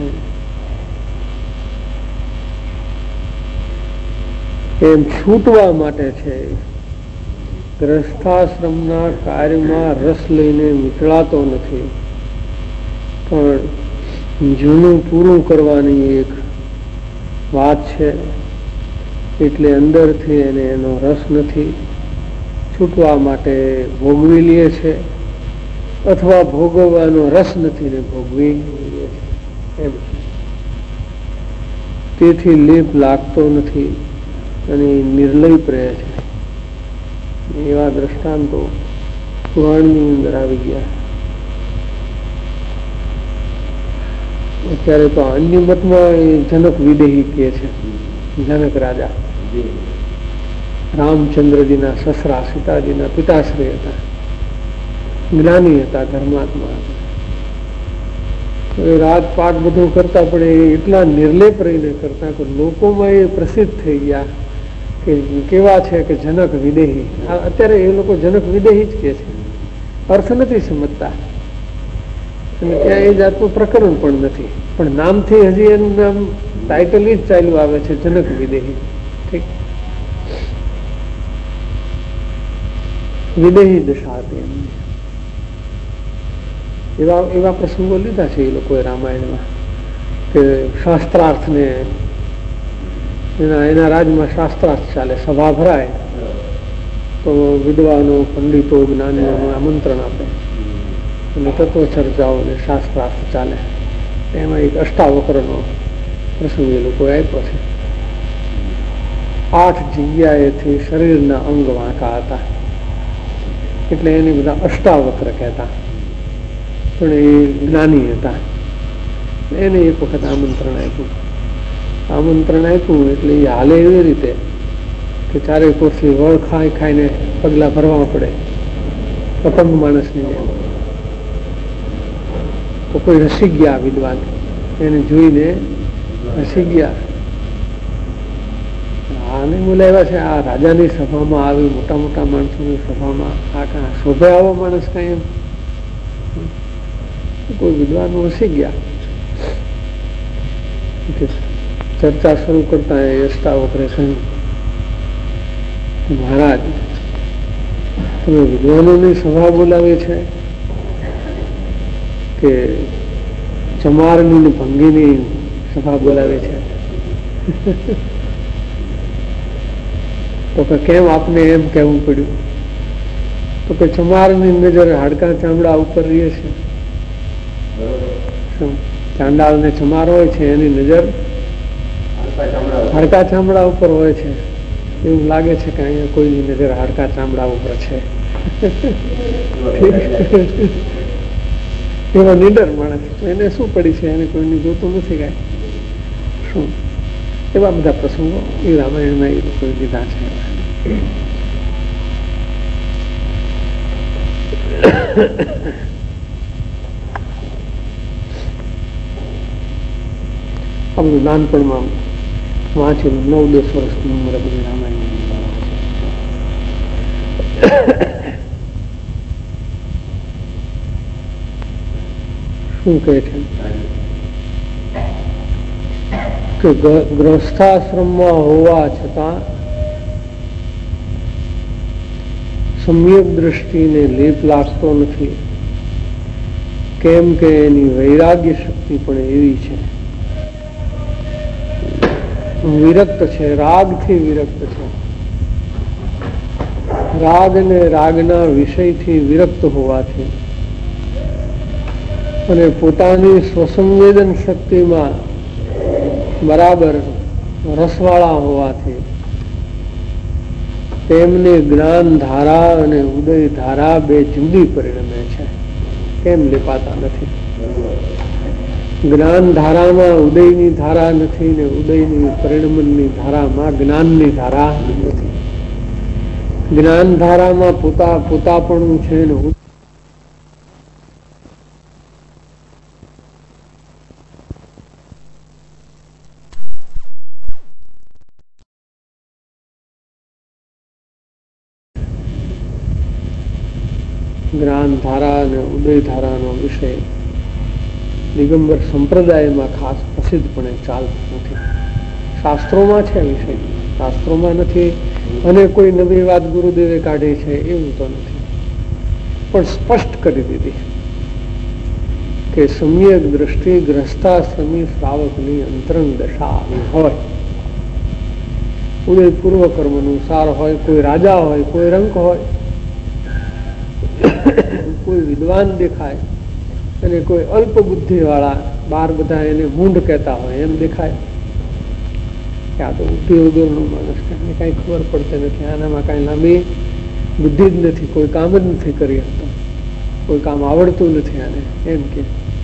એમ છૂટવા માટે છે. ગ્રસ્થાશ્રમના કાર્યમાં રસ લઈને નીકળાતો નથી, પણ જૂનું પૂરું કરવાની એક વાત છે. એટલે અંદરથી એને એનો રસ નથી. છૂટવા માટે ભોગવી લે છે, અથવા ભોગવવાનો રસ નથી ને ભોગવી લે છે. એમ તેથી લેપ લાગતો નથી અને નિર્લય રહે છે. એવા દ્રષ્ટાંતો પુરાણની અંદર આવી ગયા. અત્યારે તો અન્ય મતમાં જનક વિદેહી કહે છે. જનક રાજા રામચંદ્રજીના સસરા, સીતાજીના પિતાશ્રી હતા, જ્ઞાની હતા, ધર્માત્મા હતા. રાજપાટ બધું કરતા પણ એ એટલા નિર્લેપ રહીને કરતા કે લોકોમાં એ પ્રસિદ્ધ થઈ ગયા કે કેવા છે કે જનક વિદેહી. અત્યારે એ લોકો જનક વિદેહી જ કે છે, અર્થ નથી સમજતા. અને ત્યાં એ જાતનું પ્રકરણ પણ નથી, પણ નામથી હજી એનું નામ ટાઇટલ જ ચાલ્યું આવે છે, જનક વિદેહી. ઠીક, વિદેહી દશા હતી એમની. એવા પ્રસંગો લીધા છે એ લોકોએ રામાયણમાં કે શાસ્ત્રાર્થને એના રાજમાં શાસ્ત્રાર્થ ચાલે. સભા ભરાય તો વિદ્વાનો, પંડિતો, જ્ઞાનીઓનું આમંત્રણ આપે અને તત્વ ચર્ચાઓ ને શાસ્ત્રાર્થ ચાલે. એમાં એક અષ્ટાવક્રનો પ્રસંગ એ લોકોએ આપ્યો છે. 8 જગ્યાએથી શરીરના અંગ વાંકા હતા, એટલે એને બધા અષ્ટાવક્ર કહેતા. પણ એ જ્ઞાની હતા. એને એક વખત આમંત્રણ આપ્યું એટલે એ હાલે એવી રીતે કે ચારે કોરથી વળ ખાઈને પગલા ભરવા પડે, અપંગ માણસની જેમ. તો કોઈ રસી ગયા વિદ્વાન, એને જોઈને રસી ગયા. આને બોલાવ્યા છે આ રાજાની સભામાં, આવી મોટા મોટા માણસોની સભામાં આ કાં શોભે આવો માણસ કઈ? એમ કોઈ વિદ્વાન વસી ગયા. ચર્ચા શરૂ કરતા એ અષ્ટાવક્રે કહ્યું, મહારાજ તમે વિદ્વાનોની સભા બોલાવી છે કે ચમારની ને ભંગીની સભા બોલાવી છે? તો કે કેમ આપને એમ કહેવું પડ્યું? તો કે ચમારની નજર હાડકા ચામડા ઉપર રહે છે ચાંડાળ ને ચમાર હોય છે એની નજર હાડકા ચામડા ઉપર હોય છે. એવું લાગે છે કે અહીંયા કોઈની નજર હાડકા ચામડા ઉપર છે. એવા નિડર માણસ, એને શું પડી છે, એને કોઈની જોતું નથી કાંઈ. શું એવા બધા પ્રસંગો એ રામાયણમાં એ લોકોએ લીધા છે. આ બધું નાનપણમાં વાંચેલું, 9-10 વર્ષની ઉંમરે બધું રામાયણ. શું કહે છે કે ગ્રસ્થાશ્રમમાં હોવા છતાં સમ્યક દ્રષ્ટિને લેપ લાગતો નથી. કેમ કે એની વૈરાગ્ય શક્તિ પણ એવી છે, વિરક્ત છે, રાગથી વિરક્ત છે. રાગ અને રાગના વિષયથી વિરક્ત હોવાથી અને પોતાની સ્વસંવેદન શક્તિમાં બરાબર રસવાળા હોવાથી તેમને જ્ઞાન ધારા અને ઉદય ધારા બે જુદી પરિણમે છે. કેમ લેપાતા નથી? જ્ઞાન ધારામાં ઉદયની ધારા નથી ને ઉદયની પરિણમનની ધારામાં જ્ઞાનની ધારા નથી. જ્ઞાન ધારામાં પોતાપણું છે ને જ્ઞાન ધારા અને ઉદય ધારાનો વિષય દિગંબર સંપ્રદાયમાં ખાસ પ્રસિદ્ધપણે ચાલતો નથી. શાસ્ત્રોમાં છે વિષય, શાસ્ત્રોમાં નથી. અને કોઈ નવી વાત ગુરુદેવે કાઢી છે એવું તો નથી, પણ સ્પષ્ટ કરી દીધી કે સમ્યક દ્રષ્ટિ ગ્રસ્તાશ્રમી શ્રાવકની અંતરંગ દશા આવી હોય. ઉદય પૂર્વ કર્મનું સાર હોય, કોઈ રાજા હોય, કોઈ રંક હોય, કોઈ વિદ્વાન દેખાય અને કોઈ અલ્પ બુદ્ધિ વાળા, બાર બધા એને મૂંઢ કહેતા હોય એમ દેખાય કે આ તો બુદ્ધિ વગરનો માણસ છે, એને કઈ ખબર પડતી નથી, આનામાં કઈ લાંબી બુદ્ધિ જ નથી, કોઈ કામ જ નથી કરી શકતો, કોઈ કામ આવડતું નથી આને, એમ કે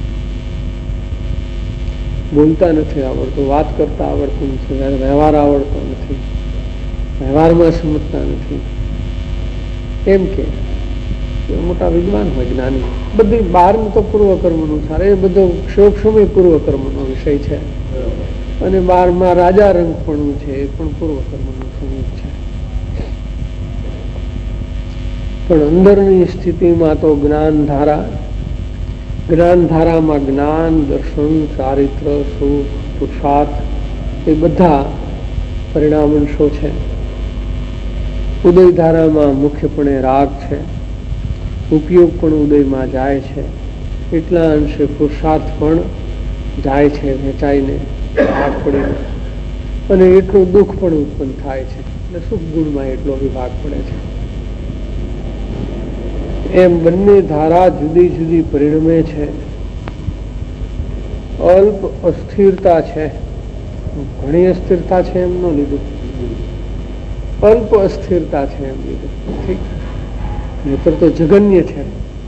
બોલતા નથી આવડતું, વાત કરતા આવડતું નથી, વ્યવહાર આવડતો નથી, વ્યવહારમાં સમજતા નથી, એમ કે મોટા વિદ્વાન હોય, જ્ઞાની. બધી બહારનું તો પૂર્વકર્મનું સારું, એ બધો ક્ષોક્ષમય પૂર્વકર્મનો વિષય છે. અને બહારમાં રાજા રંગપણું છે એ પણ પૂર્વકર્મનું સંયુક્ત છે. પણ અંદરની સ્થિતિમાં તો જ્ઞાન ધારામાં જ્ઞાન, દર્શન, ચારિત્ર, સુખ, પુરુષાર્થ એ બધા પરિણામાંશો છે. ઉદય ધારામાં મુખ્યપણે રાગ છે, ઉપયોગ પણ ઉદયમાં જાય છે, એટલા અંશે પુરુષાર્થ પણ જાય છે વેચાઈને, ભાગ પડીને, અને એટલું દુઃખ પણ ઉત્પન્ન થાય છે, એટલે સુખ ગુણમાં એટલો વિભાગ પડે છે. એમ બંને ધારા જુદી જુદી પરિણમે છે. અલ્પ અસ્થિરતા છે, ઘણી અસ્થિરતા છે એમ ન લીધું, અલ્પ અસ્થિરતા છે એમ લીધું. ઠીક, નહીતર તો જગન્ય છે.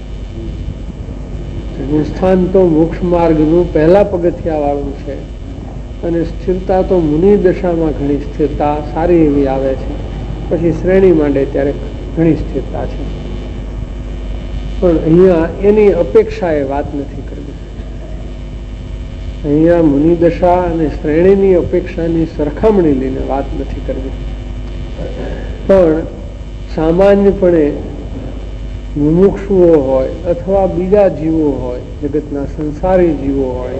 સ્થાન તો મોક્ષ માર્ગનું પહેલા પગથિયા વાળું છે, અને સ્થિરતા તો મુનિ દશામાં ઘણી સ્થિરતા સારી એવી આવે છે, પછી શ્રેણી માંડે ત્યારે ઘણી સ્થિરતા છે. પણ અહીંયા એની અપેક્ષા એ વાત નથી કરવી. અહીંયા મુનિ દશા અને શ્રેણીની અપેક્ષાની સરખામણી લઈને વાત નથી કરવી. પણ સામાન્યપણે મુમુક્ષુઓ હોય અથવા બીજા જીવો હોય, જગતના સંસારી જીવો હોય,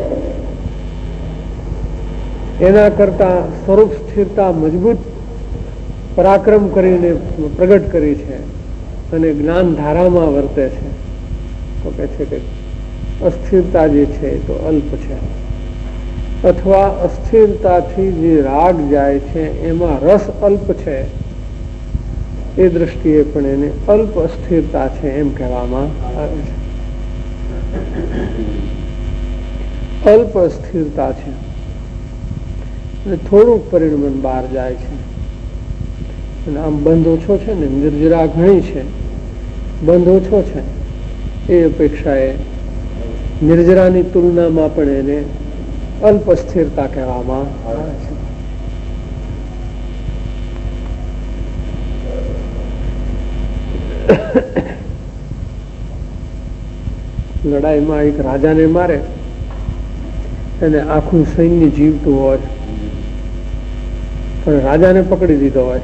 એના કરતા સ્વરૂપ સ્થિરતા મજબૂત પરાક્રમ કરીને પ્રગટ કરી છે અને જ્ઞાન ધારામાં વર્તે છે, તો કહે છે કે અસ્થિરતા જે છે એ તો અલ્પ છે, અથવા અસ્થિરતાથી જે રાગ જાય છે એમાં રસ અલ્પ છે, એ દ્રષ્ટિએ પણ એને અલ્પ અસ્થિરતા છે એમ કહેવામાં આવે છે. અલ્પ સ્થિરતા છે અને થોડુંક પરિણમન બહાર જાય છે. અને આમ બંધ ઓછો છે ને, નિર્જરા ઘણી છે, બંધ ઓછો છે, એ અપેક્ષાએ નિર્જરાની તુલનામાં પણ એને અલ્પ સ્થિરતા કહેવામાં આવે છે. લડાઈમાં એક રાજાને મારે અને આખું સૈન્ય જીવતું હોય પણ રાજાને પકડી દીધો હોય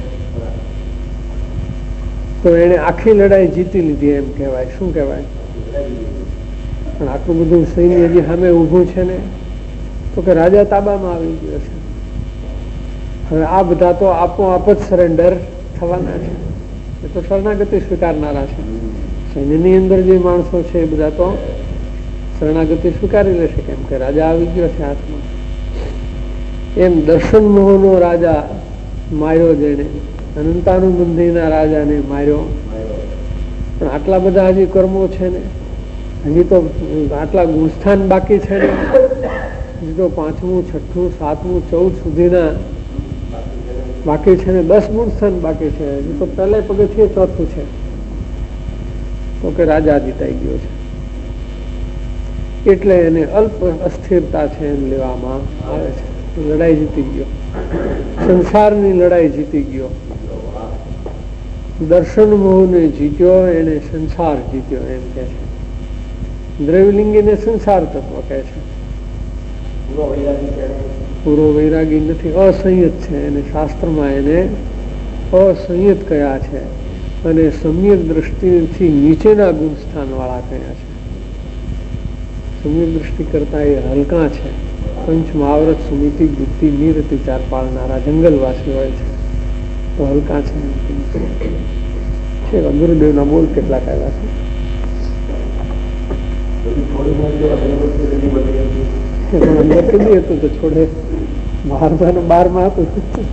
તો એને આખી લડાઈ જીતી લીધી એમ કહેવાય. શું કહેવાય? પણ આટલું બધું સૈન્ય હજી સામે ઊભું છે ને, તો કે રાજા તાબામાં આવી ગયો છે. હવે આ બધા તો આપોઆપ જ સરેન્ડર થવાના છે, એ તો શરણાગતિ સ્વીકારનારા છે. સૈન્યની અંદર જે માણસો છે એ બધા તો શરણાગતિ સ્વીકારી લેશે, કેમ કે રાજા આવી ગયો છે હાથમાં. એમ દર્શન મોહનો રાજા માર્યો, જેને અનંતાનુબંધીના રાજાને માર્યો. પણ આટલા બધા હજી કર્મો છે ને, હજી તો આટલા ગુણસ્થાન બાકી છે ને, હજી તો 5મું, 6ઠું, 7મું, 14 સુધીના બાકી છે ને, 10 ગુણસ્થાન બાકી છે. હજી તો પહેલા પગથિયે 4થું છે, તો કે રાજા જીતાઈ ગયો છે. એટલે એને અલ્પ અસ્થિરતા છે એમ લેવામાં આવે છે. લડાઈ જીતી ગયો, સંસારની લડાઈ જીતી ગયો. દર્શન મોહને જીત્યો, એને સંસાર જીત્યો એમ કે છે. દ્રવ્યલિંગીને સંસાર તત્વ કહે છે. પૂરો વૈરાગી નથી, અસંયત છે. એને શાસ્ત્રમાં એને અસંયત કયા છે અને સમ્યક દ્રષ્ટિથી નીચેના ગુણસ્થાન વાળા કયા છે. સમ્યક દ્રષ્ટિ કરતા એ હલકા છે. પંચ મહાવ્રત, સુમિતિ, બુદ્ધિ, નિરતિ 4 પાળનારા જંગલવાસી હોય છે, તો હલકા છે. ગુરુદેવના બોલ કેટલાક આવ્યા છે. અંદર કીધું હતું તો છોડે 12માં હતું.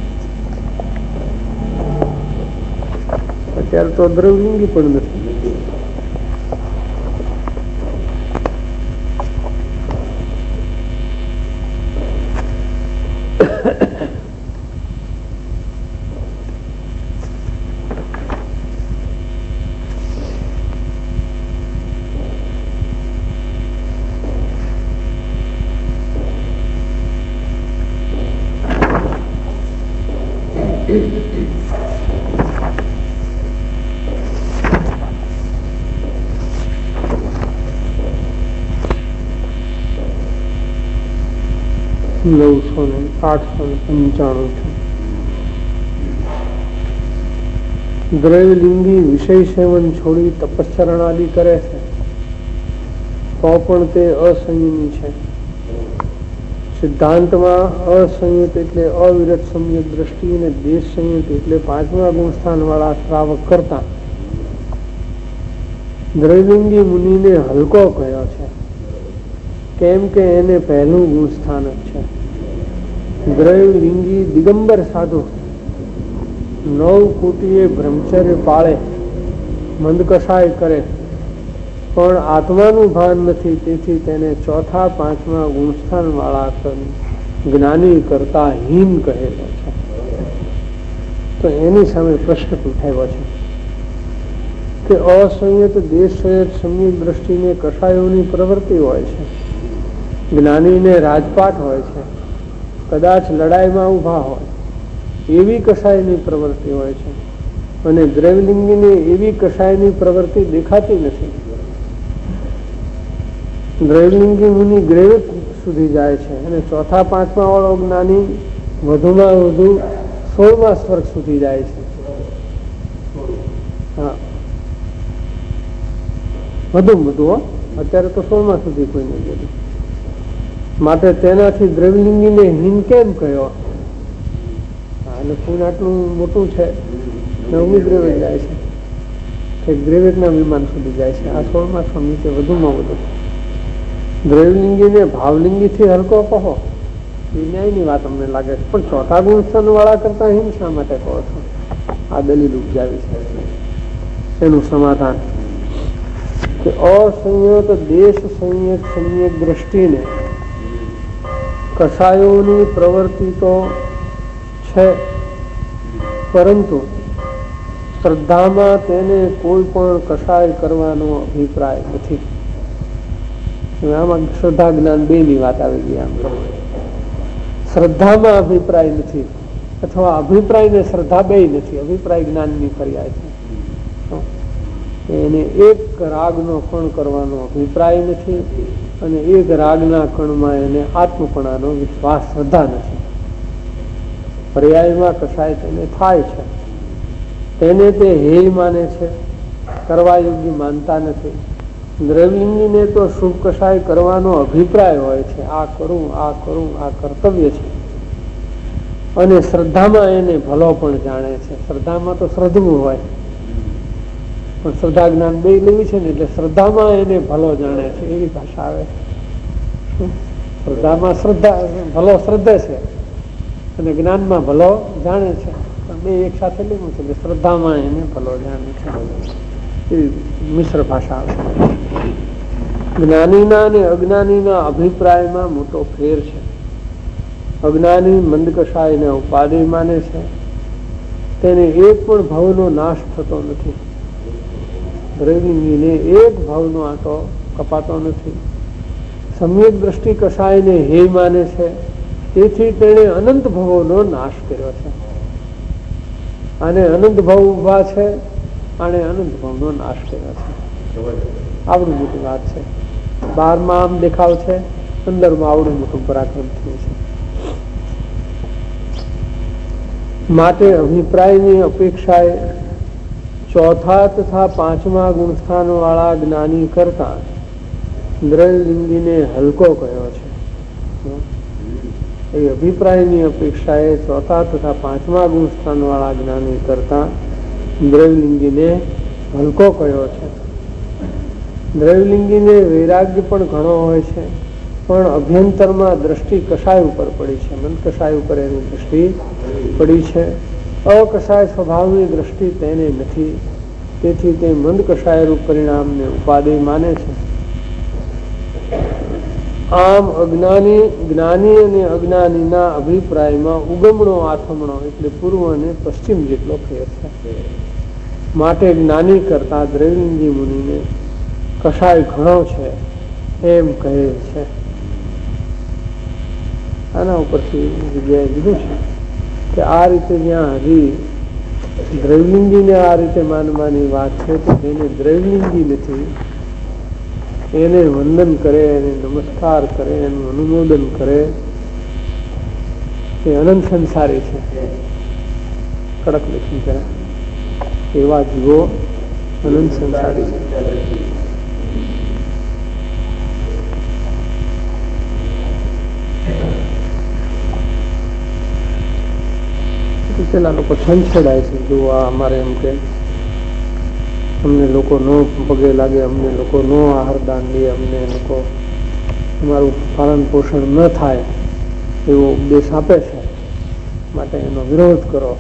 અત્યારે તો દ્રવલિંગી પણ નથી. દ્રવ્યલિંગી વિષય સેવન છોડી તપસ્ચરણ આદિ કરે છે તો પણ તે અસંયમી છે. સિદ્ધાંતમાં અસંયત એટલે અવિરત સમ્યક દ્રષ્ટિ અને દેશ સંયત એટલે 5મા ગુણસ્થાન વાળા શ્રાવક કરતા દ્રવ્યલિંગી મુનિને હલકો કયો છે, કેમ કે એને પહેલું ગુણસ્થાન જ છે. દ્રવ્યલિંગી દિગંબર સાધુ 9 કુટીએ બ્રહ્મચર્ય પાળે, મંદકષાય કરે, પણ આત્માનું ભાન નથી, તેથી તેને 4થા 5મા ગુણસ્થાન વાળા જ્ઞાની કરતા હીન કહેલો છે. તો એની સામે પ્રશ્ન પૂછાયો છે કે અસંયત દેશ સંયત સમ્યક દ્રષ્ટિને કષાયોની પ્રવૃત્તિ હોય છે, જ્ઞાનીને રાજપાટ હોય છે, કદાચ લડાઈમાં ઉભા હોય એવી કષાયની પ્રવૃત્તિ હોય છે, અને દ્રવ્યલિંગીને એવી કષાયની પ્રવૃત્તિ દેખાતી નથી. દ્રવ્યલિંગી મુનિ ગ્રેવેટ સુધી જાય છે અને 4થા 5મા વાળો જ્ઞાની વધુમાં વધુ 16મા સ્વર્ગ સુધી જાય છે. હા, વધુ અત્યારે તો 16મા સુધી કોઈ નહીં ગયું. માટે તેનાથી દ્રવ્યલિંગીને હીન કેમ કહ્યો? એટલે પૂન આટલું મોટું છે ને ગ્રેવેટ જાય છે, કે ગ્રેવેટના વિમાન સુધી જાય છે. આ 16મા સ્વામી છે વધુમાં વધુ. દ્રવ્યલિંગીને ભાવલિંગીથી હલકો કહો એ ન્યાયની વાત અમને લાગે છે, પણ 4થા ગુણસ્થાન વાળા કરતા હિમ શા માટે કહો છો? આ દલીલ ઉપજાવી છે. એનું સમાધાન કે અસંયત દેશ સંયત સમ્યક દ્રષ્ટિને કષાયોની પ્રવૃત્તિ તો છે, પરંતુ શ્રદ્ધામાં તેને કોઈ પણ કષાય કરવાનો અભિપ્રાય નથી. આમાં શ્રદ્ધા જ્ઞાન બે ની વાત આવી ગઈ. આમ શ્રદ્ધામાં અભિપ્રાય નથી, અથવા અભિપ્રાય ને શ્રદ્ધા બે નથી. અભિપ્રાય જ્ઞાનની પર્યાય છે. એને એક રાગનો કણ કરવાનો અભિપ્રાય નથી, અને એક રાગના કણમાં એને આત્મપણાનો વિશ્વાસ, શ્રદ્ધા નથી. પર્યાયમાં કશાય તેને થાય છે, તેને તે હેય માને છે, કરવા યોગ્ય માનતા નથી. દ્રવ્યલિંગીને તો શુભ કશાય કરવાનો અભિપ્રાય હોય છે, આ કરું, આ કરું, આ કર્તવ્ય છે. અને શ્રદ્ધામાં એને ભલો પણ જાણે છે. શ્રદ્ધામાં તો શ્રદ્ધવું હોય, પણ શ્રદ્ધા જ્ઞાન બે લેવી છે ને, એટલે શ્રદ્ધામાં એને ભલો જાણે છે, એવી ભાષા આવે. શ્રદ્ધામાં શ્રદ્ધા ભલો શ્રદ્ધે છે, અને જ્ઞાનમાં ભલો જાણે છે. બે એક સાથે લેવું છે, એટલે શ્રદ્ધામાં એને ભલો જાણે છે. એવી મિશ્ર ભાષા આવે. જ્ઞાનીના અને અજ્ઞાનીના અભિપ્રાયમાં મોટો ફેર છે. અજ્ઞાની મંદ કષાયને ઉપાધિ માને છે, તેને એક પણ ભાવનો નાશ થતો નથી. દ્રવ્યલિંગીને એક ભાવનો આંટો કપાતો નથી. સમ્યક દ્રષ્ટિ કષાયને હેય માને છે, તેથી તેણે અનંત ભવોનો નાશ કર્યો છે. આને અનંત ભવ ઉભા છે, આને અનંત ભવનો નાશ કર્યો છે. આવડું મોટી વાત છે. બહારમાં આમ દેખાવ છે, અંદરમાં આવડું મોટું પરાક્રમ થયું છે. માટે અભિપ્રાયની અપેક્ષાએ ચોથા તથા પાંચમા ગુણસ્થાન વાળા જ્ઞાની કરતા દ્રવ્યલિંગીને હલકો કયો છે. એ અભિપ્રાયની અપેક્ષાએ ચોથા તથા પાંચમા ગુણસ્થાન વાળા જ્ઞાની કરતા દ્રવ્યલિંગીને હલકો કયો છે. દ્રવ્યલિંગીને વૈરાગ્ય પણ ઘણો હોય છે, પણ અભ્યંતરમાં દ્રષ્ટિ કષાય ઉપર પડી છે. મન કષાય ઉપર એની દ્રષ્ટિ પડી છે. અકષાય સ્વભાવની દ્રષ્ટિ તેને નથી, તેથી તે મંદ કષાય રૂપ પરિણામને ઉપાધિ માને છે. આમ અજ્ઞાની, જ્ઞાની અને અજ્ઞાનીના અભિપ્રાયમાં ઉગમણો આથમણો એટલે પૂર્વ અને પશ્ચિમ જેટલો ફેર છે. માટે જ્ઞાની કરતા દ્રવ્યલિંગી મુનિને કષાય ઘણો છે એમ કહે છે. આના ઉપરથી જગ્યાએ લીધું છે કે આ રીતે જ્યાં હજી દ્રવ્યલિંગીને આ રીતે માનવાની વાત છે, તો એને દ્રવ્યલિંગી નથી, એને વંદન કરે, એને નમસ્કાર કરે, એનું અનુમોદન કરે, એ અનંત સંસારી છે. કડક લેખન કરે એવા જીવો અનંત સંસારી છે. પેલા લોકો છંછેડાય છે, જો આ અમારે એમ કે અમને લોકો નો પગે લાગે, અમને લોકો નો આહાર દાન દે, અમને લોકો અમારું પાલન પોષણ ન થાય એવો ઉપદેશ આપે છે, માટે એનો વિરોધ કરો.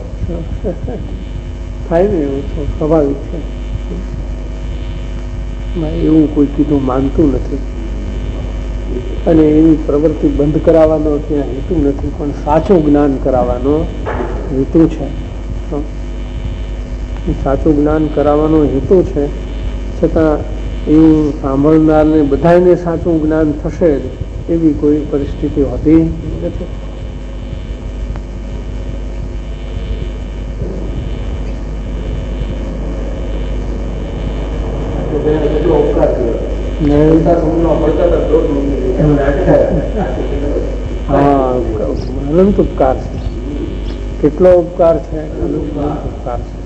થાય ને, એવું તો સ્વાભાવિક છે. એવું કોઈ કીધું માનતું નથી, અને એવી પ્રવૃત્તિ બંધ કરાવવાનો ત્યાં હેતુ નથી, પણ સાચું જ્ઞાન કરાવવાનો હેતુ છે. સાચું જ્ઞાન કરાવવાનો હેતુ છે, છતાં એવું સાંભળનારને બધાને સાચું જ્ઞાન થશે એવી કોઈ પરિસ્થિતિ હોતી નથી. હા, અનંત ઉપકાર છે. કેટલો ઉપકાર છે, અનંત ઉપકાર છે.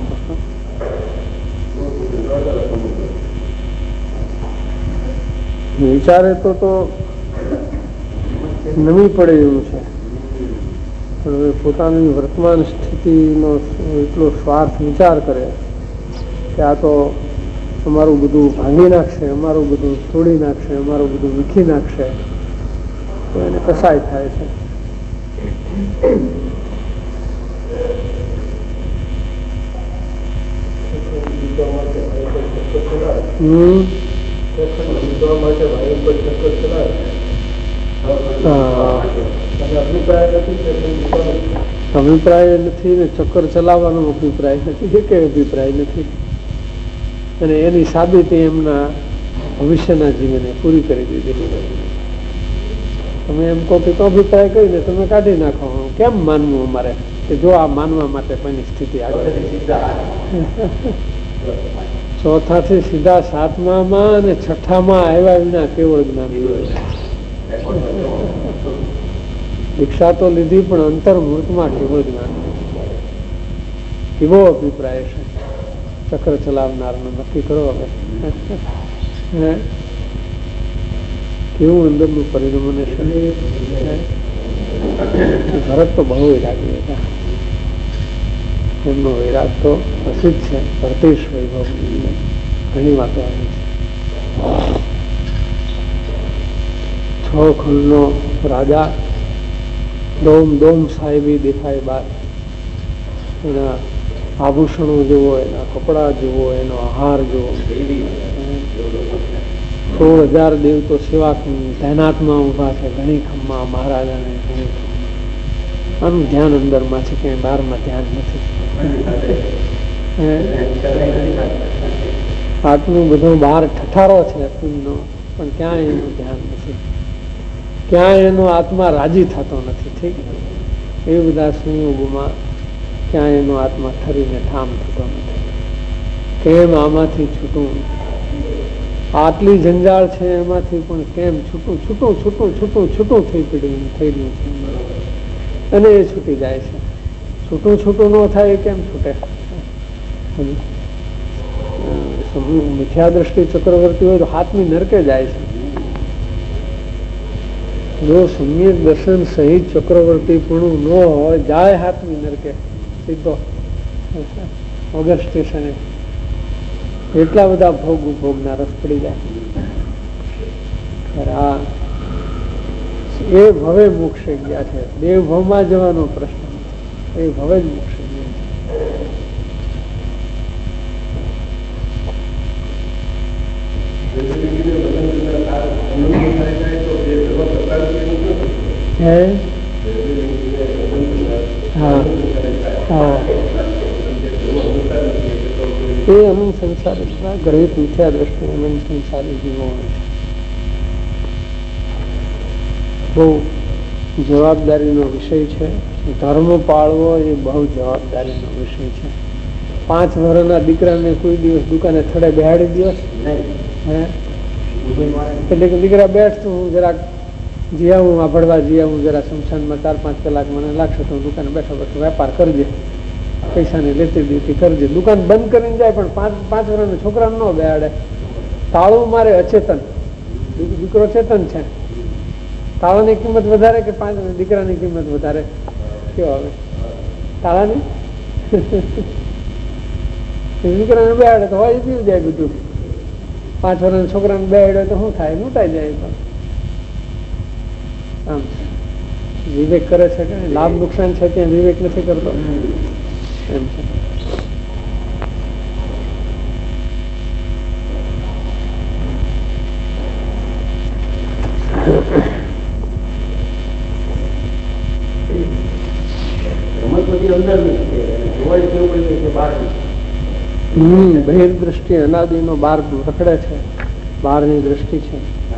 વિચારે તો નમી પડે એવું છે, પણ હવે પોતાની વર્તમાન સ્થિતિનો એટલો સ્વાર્થ વિચાર કરે કે આ તો અમારું બધું ભાંગી નાખશે, અમારું બધું તોડી નાખશે, અમારું બધું વીખી નાખશે, તો એને કસાય થાય છે. અભિપ્રાય નથી ને ચક્કર ચલાવવાનો અભિપ્રાય નથી, કે અભિપ્રાય નથી. અને એની સાબિતી એમના ભવિષ્યના જીવને પૂરી કરી દીધી. તમે એમ કહો કે અભિપ્રાય કરીને તમે કાઢી નાખો, કેમ માનવું અમારે? કે જો આ માનવા માટે કોઈની સ્થિતિ આગળ ચોથા થી સીધા સાતમામાં અને છઠ્ઠામાં આવ્યા વિના કેવળ જ્ઞાન. દીક્ષા તો લીધી પણ અંતર્મૂર્તમાં કેવળ જ્ઞાન. કેવો અભિપ્રાય છે ચક્ર ચલાવનારનો? નક્કી કરો હવે. કેવું અંદરનું પરિણમને છે. ભરત તો બહુ વૈરાગી હતા. એમનો વૈરાગ તો પ્રસિદ્ધ છે. ભરતેશ વૈભવ ઘણી વાતો આવી છે. 6 ખંડનો રાજા દોમ સાહેબી દેખાય બાદ. એના આભૂષણો જુઓ, એના કપડા જુઓ, એનો આહાર જુઓ. 16,000 દેવ તો સેવા તૈનાતમાં ઉભા છે. ઘણી ખમ્મા મહારાજાને ઘણી. આનું ધ્યાન અંદરમાં છે, ક્યાંય બહારમાં ધ્યાન નથી. આટલું બધું બહાર ઠઠારો છે નો, પણ ક્યાંય એનું ધ્યાન નથી. ક્યાંય એનો આત્મા રાજી થતો નથી. ઠીક, એ બધા સંયોગોમાં ક્યાંય એનો આત્મા ઠરીને ઠામ થતો નથી. કેમ આમાંથી છૂટું? આટલી જંજાળ છે એમાંથી પણ કેમ છૂટું થઈ રહ્યું છે. અને એ છૂટી જાય છે. છૂટું ન થાય કેમ છૂટે? મિથ્યા દ્રષ્ટિ ચક્રવર્તી હોય તો હાથની નરકે જાય છે. જો સમ્યક દર્શન સહિત ચક્રવર્તી પણ ન હોય, જાય હાથની નરકે સીધો વગર સ્ટેશને. એટલા બધા ભોગના રસ પડી જાય. આ એ ભવે મોક્ષે ગયા છે. દેવ ભવમાં જવાનો પ્રશ્ન, એ ભવે જ મોક્ષે ગયા છે. એ અનંત સંસારી ગ્રહિત મિથ્યા દ્રષ્ટિ અનંત સંસારી જીવો છે. બહુ જવાબદારીનો વિષય છે. ધર્મ પાળવો એ બહુ જવાબદારીનો વિષય છે. 5 વર્ષના દીકરાને કોઈ દિવસ દુકાને થડે બેહાડી દિવસ એટલે કે દીકરા બેઠ, તો હું જરાક જીયાવું, આભળવા જીયાવું જરા શમશાનમાં 4-5 કલાક મને લાગશે તો દુકાને બેઠો વેપાર કરજે, પૈસાની લેતી દેતી કરજે. દુકાન બંધ કરીને જાય, પણ 5 વર્ષના છોકરાને ન બેહાડે. તાળું મારે અચેતન, દીકરો ચેતન છે. તાળાની કિંમત વધારે કે દીકરાની કિંમત વધારે? કેવો આવે તાળાની? દીકરાને બેહાડે તો હોય પીવું જાય બધું. 5 વર્ષના છોકરાને બેહાડે તો શું થાય? લૂંટાઈ જાય. આમ વિવેક કરે છે કે લાભ નુકસાન છે ત્યાં વિવેક નથી કરતો એમ છે. બહિર દ્રષ્ટિ અનાદિ નો બહાર રખડે છે. બહારની દ્રષ્ટિ છે.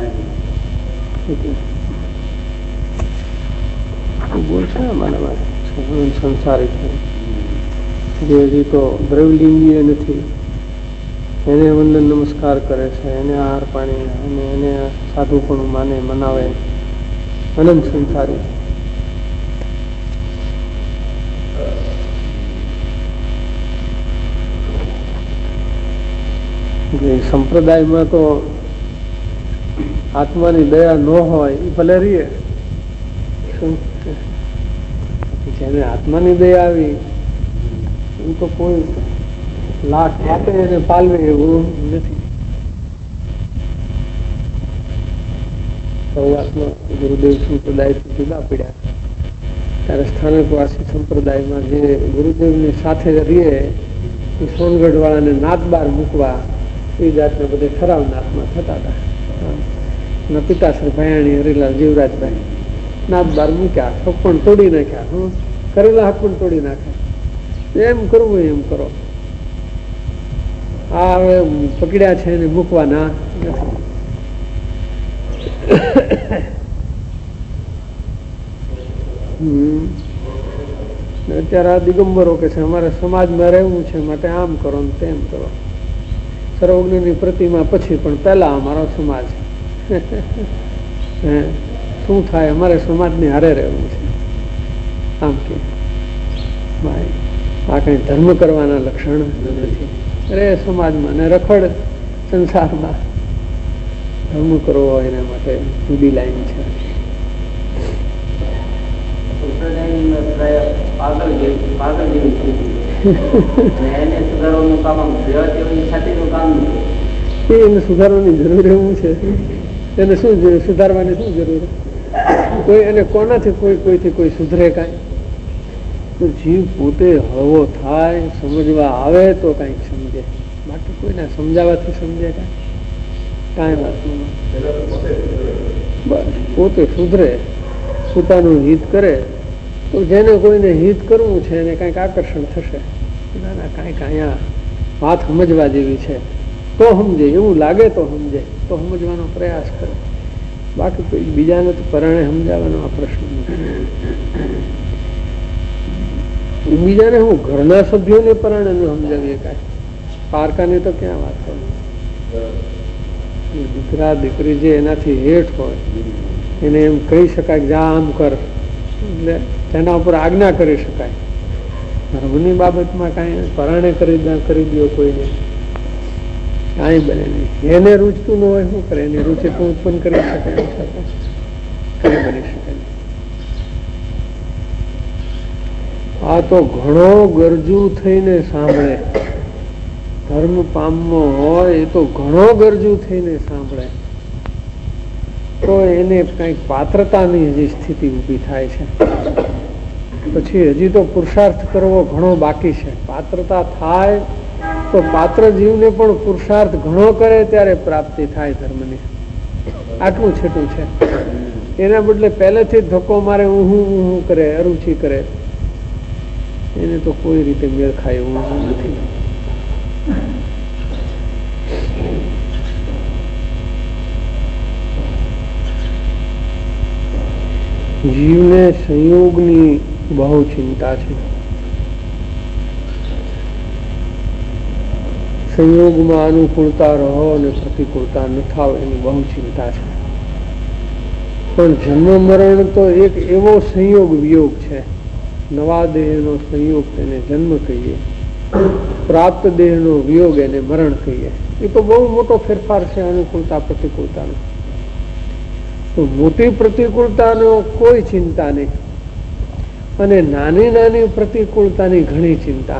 બોલ છે સંસારી છે. જે હજી તો દ્રવલિંગીય નથી, એને વંદન નમસ્કાર કરે છે, એને આહાર પાણી અને એને સાધુપણું માને મનાવે. અનંત સંસારી સંપ્રદાયમાં તો આત્માની દયા ન હોય એ ભલે રહીએ. જેને આત્માની દયા આવી એ તો કોઈ લાખ આપે એને પાલવે એવું નથી. શરૂઆતમાં ગુરુદેવ સંપ્રદાયથી જુદા પડ્યા ત્યારે સ્થાનકવાસી સંપ્રદાયમાં જે ગુરુદેવની સાથે રહીએ એ સોનગઢ વાળાને નાત બાર મૂકવા એ જાતને બધે ઠરાવ નાતમાં થતા હતા. પિતાશ્રી ભયાણી હરિલાલ જીવરાજભાઈ નાથ બાર મૂક્યા, હક પણ તોડી નાખ્યા, કરેલા હક પણ તોડી નાખ્યા. એમ કરવું એમ કરો. આ હવે પકડ્યા છે એને મૂકવાના નથી. અત્યારે આ દિગંબરો કે છે અમારે સમાજમાં રહેવું છે માટે આમ કરો ને તેમ કરો. સર્વજ્ઞની પ્રતિમા પછી પણ પહેલા અમારો સમાજ. શું થાય? અમારે સમાજની હારે રહેવું છે આમ કે. આ કઈ ધર્મ કરવાના લક્ષણ નથી. અરે સમાજમાં ને રખડ સંસારમાં ધર્મ કરવો એના માટે જુદી લાઈન છે. એને સુધારવાની જરૂર એવું છે. એને શું સુધારવાની શું જરૂર? કોઈ એને કોનાથી કોઈથી કોઈ સુધરે કાંઈ? તો જીવ પોતે હળવો થાય, સમજવા આવે તો કઈક સમજે. બાકી કોઈને સમજાવવાથી સમજે કાંઈ વાત નહીં. બસ પોતે સુધરે, પોતાનું હિત કરે તો જેને કોઈને હિત કરવું છે એને કાંઈક આકર્ષણ થશે. ના ના કાંઈક અહીંયા વાત સમજવા જેવી છે તો સમજે, એવું લાગે તો સમજે, તો સમજવાનો પ્રયાસ કરે. બાકી કોઈ બીજાને તો પરાણે સમજાવવાનો આ પ્રશ્ન નથી. બીજાને હું ઘરના સભ્યોને પરાણે ન સમજાવીએ કાંઈ, પારકાની તો ક્યાં વાત કરું. દીકરા દીકરી જે એનાથી હેઠ હોય એને એમ કહી શકાય કે જા આમ કર, એટલે તેના ઉપર આજ્ઞા કરી શકાય. ધર્મની બાબતમાં કાંઈ પરાણે કરી દો કોઈને કાંઈ બને નહીં. એને રૂચતું ન હોય શું કરે? એની રૂચિ તો ઉત્પન્ન કરી શકે કઈ બની શકે નહીં. આ તો ઘણો ગરજુ થઈને સાંભળે. ધર્મ પામવો હોય એ તો ઘણો ગરજુ થઈને સાંભળે તો એને કઈક પાત્રતાની હજી સ્થિતિ ઊભી થાય છે. પછી હજી તો પુરુષાર્થ કરવો ઘણો બાકી છે. પાત્રતા થાય તો પાત્ર જીવને પણ પુરુષાર્થ ઘણો કરે ત્યારે પ્રાપ્તિ થાય ધર્મની. આટલું છેટું છે. એના બદલે પહેલેથી જ ધક્કો મારે ઊહું કરે, અરુચિ કરે, એને તો કોઈ રીતે મેળ ખાય એવું નથી. જીવને સંયોગની બહુ ચિંતા છે. સંયોગમાં અનુકૂળતા રહો અને પ્રતિકૂળતા ન થાવ એની બહુ ચિંતા છે. પણ જન્મ મરણ તો એક એવો સંયોગ વિયોગ છે. નવા દેહનો સંયોગ તેને જન્મ કહીએ, પ્રાપ્ત દેહનો વિયોગ એને મરણ કહીએ. એ તો બહુ મોટો ફેરફાર છે અનુકૂળતા પ્રતિકૂળતાનો. તો મોટી પ્રતિકૂળતાનો કોઈ ચિંતા નહીં અને નાની નાની પ્રતિકૂળતાની ઘણી ચિંતા.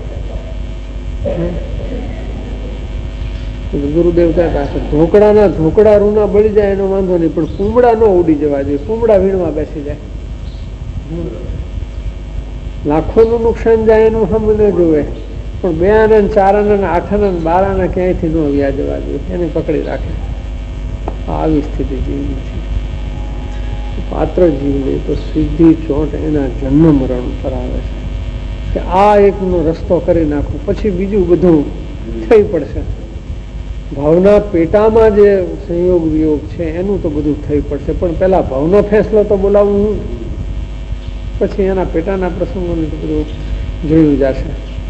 ગુરુદેવ કહેતા ઢોકળાના ઢોકળા રૂના બળી જાય એનો વાંધો નહીં, પણ કુંબડા ન ઉડી જવા જોઈએ. કુંબડા વીણવા બેસી જાય, લાખોનું નુકસાન જાય એનું હમ ન જોવે, પણ 2 આના 4 આના 8 આના 12 આના ક્યાંયથી ન વ્યા જવા જોઈએ, એને પકડી રાખે. આવી સ્થિતિ જીવની છે. પાત્ર જીવને તો સીધી ચોટ એના જન્મ મરણ પર આવે છે કે આ એકનો રસ્તો કરી નાખો પછી બીજું બધું થઈ પડશે. ભાવના પેટામાં જે સંયોગ વિયોગ છે એનું તો બધું થઈ પડશે, પણ પેલા ભાવનો ફેસલો તો બોલાવવું, પછી એના પેટાના પ્રસંગોને તો બધું જોયું જશે.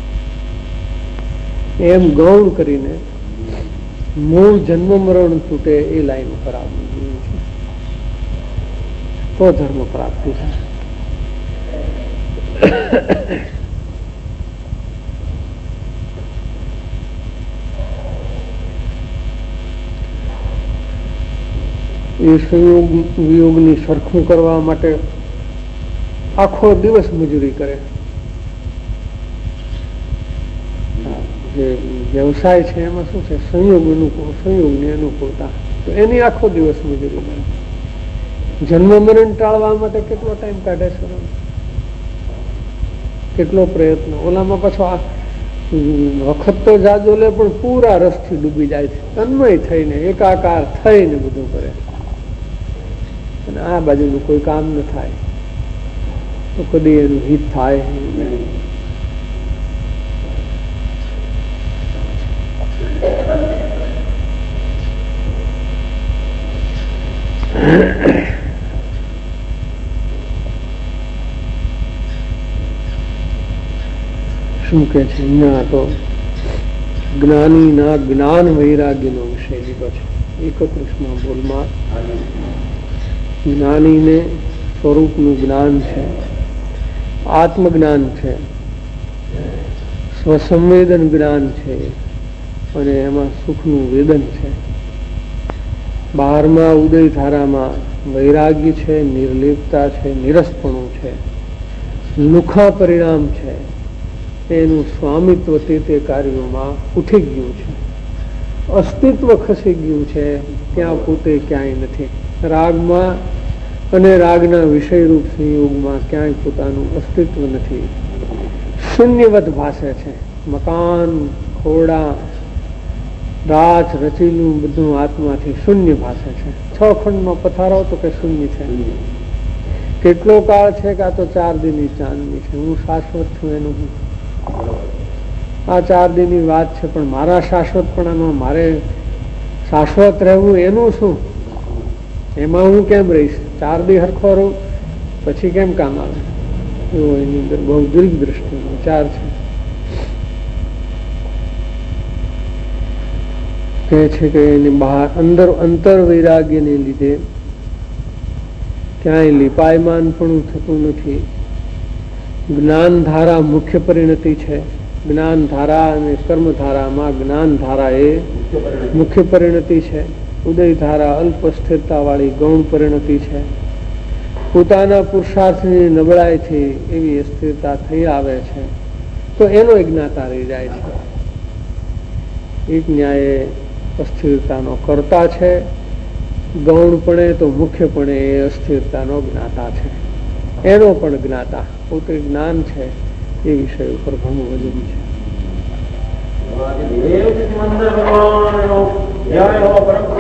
એમ ગૌણ કરીને મૂળ જન્મ મરણ તૂટે એ લાઈન ઉપર આવવું જોઈએ છે, તો ધર્મ પ્રાપ્તિ થાય. એ સંયોગ વિયોગની સરખું કરવા માટે આખો દિવસ મજૂરી કરે. જે વ્યવસાય છે એમાં શું છે, સંયોગની અનુકૂળતા, તો એની આખો દિવસ મજૂરી કરે. જન્મ મરણ ટાળવા માટે કેટલો ટાઈમ કાઢે છે, કેટલો પ્રયત્ન. ઓલામાં પાછો આ વખત તો જાજો લે પણ પૂરા રસથી ડૂબી જાય છે, તન્મય થઈને એકાકાર થઈને બધું કરે. અને આ બાજુનું કોઈ કામ ન થાય તો કદી એનું હિત થાય નહીં. શું કે છે અહીંયા તો જ્ઞાનીના જ્ઞાન વૈરાગ્યનો વિષય લીધો છે 31મા બોલમાં. જ્ઞાનીને સ્વરૂપનું જ્ઞાન છે, આત્મજ્ઞાન છે, સ્વસંવેદન જ્ઞાન છે અને એમાં સુખનું વેદન છે. બહારમાં ઉદયધારામાં વૈરાગ્ય છે, નિર્લિપ્તતા છે, નિરસપણું છે, લુખા પરિણામ છે. એનું સ્વામિત્વ તે કાર્યોમાં ઉઠી ગયું છે, અસ્તિત્વ ખસી ગયું છે, ત્યાં પોતે ક્યાંય નથી. રાગમાં અને રાગના વિષયરૂપ સંયોગમાં ક્યાંય પોતાનું અસ્તિત્વ નથી. શૂન્યવત ભાષે છે. મકાન, ખોરડા, રાચ રચીલું બધું આત્માથી શૂન્ય ભાષે છે. 6 ખંડમાં પથારો તો કે શૂન્ય છે. કેટલો કાળ છે કે આ તો 4 દીની ચાંદની છે, હું શાશ્વત છું એનું. આ 4 દીની વાત છે, પણ મારા શાશ્વતપણામાં મારે શાશ્વત રહેવું એનું શું? એમાં હું કેમ રહીશ? 4 દી હરખો રહું પછી કેમ કામ આવે? એવો એની અંદર બહુ દીર્ઘ દ્રષ્ટિનો વિચાર છે. કહે છે કે એની બહાર અંદર અંતર વૈરાગ્યને લીધે ક્યાંય લીપાયમાન પણ થતું નથી. જ્ઞાન ધારા મુખ્ય પરિણતિ છે. જ્ઞાન ધારા અને કર્મધારામાં જ્ઞાન ધારા એ મુખ્ય પરિણતિ છે. ઉદય ધારા અલ્પ સ્થિરતા વાળી ગૌણ પરિણતિ છે. પોતાના પુરુષાર્થની નબળાઈથી એવી સ્થિરતા થઈ આવે છે તો એનો જ્ઞાતા રહી જાય છે. એક ન્યાય અસ્થિરતાનો કર્તા છે, ગૌણપણે તો મુખ્યપણે એ અસ્થિરતાનો જ્ઞાતા છે. એનો પણ જ્ઞાતા પોતે જ્ઞાન છે એ વિષય ઉપર ઘણું વજન છે.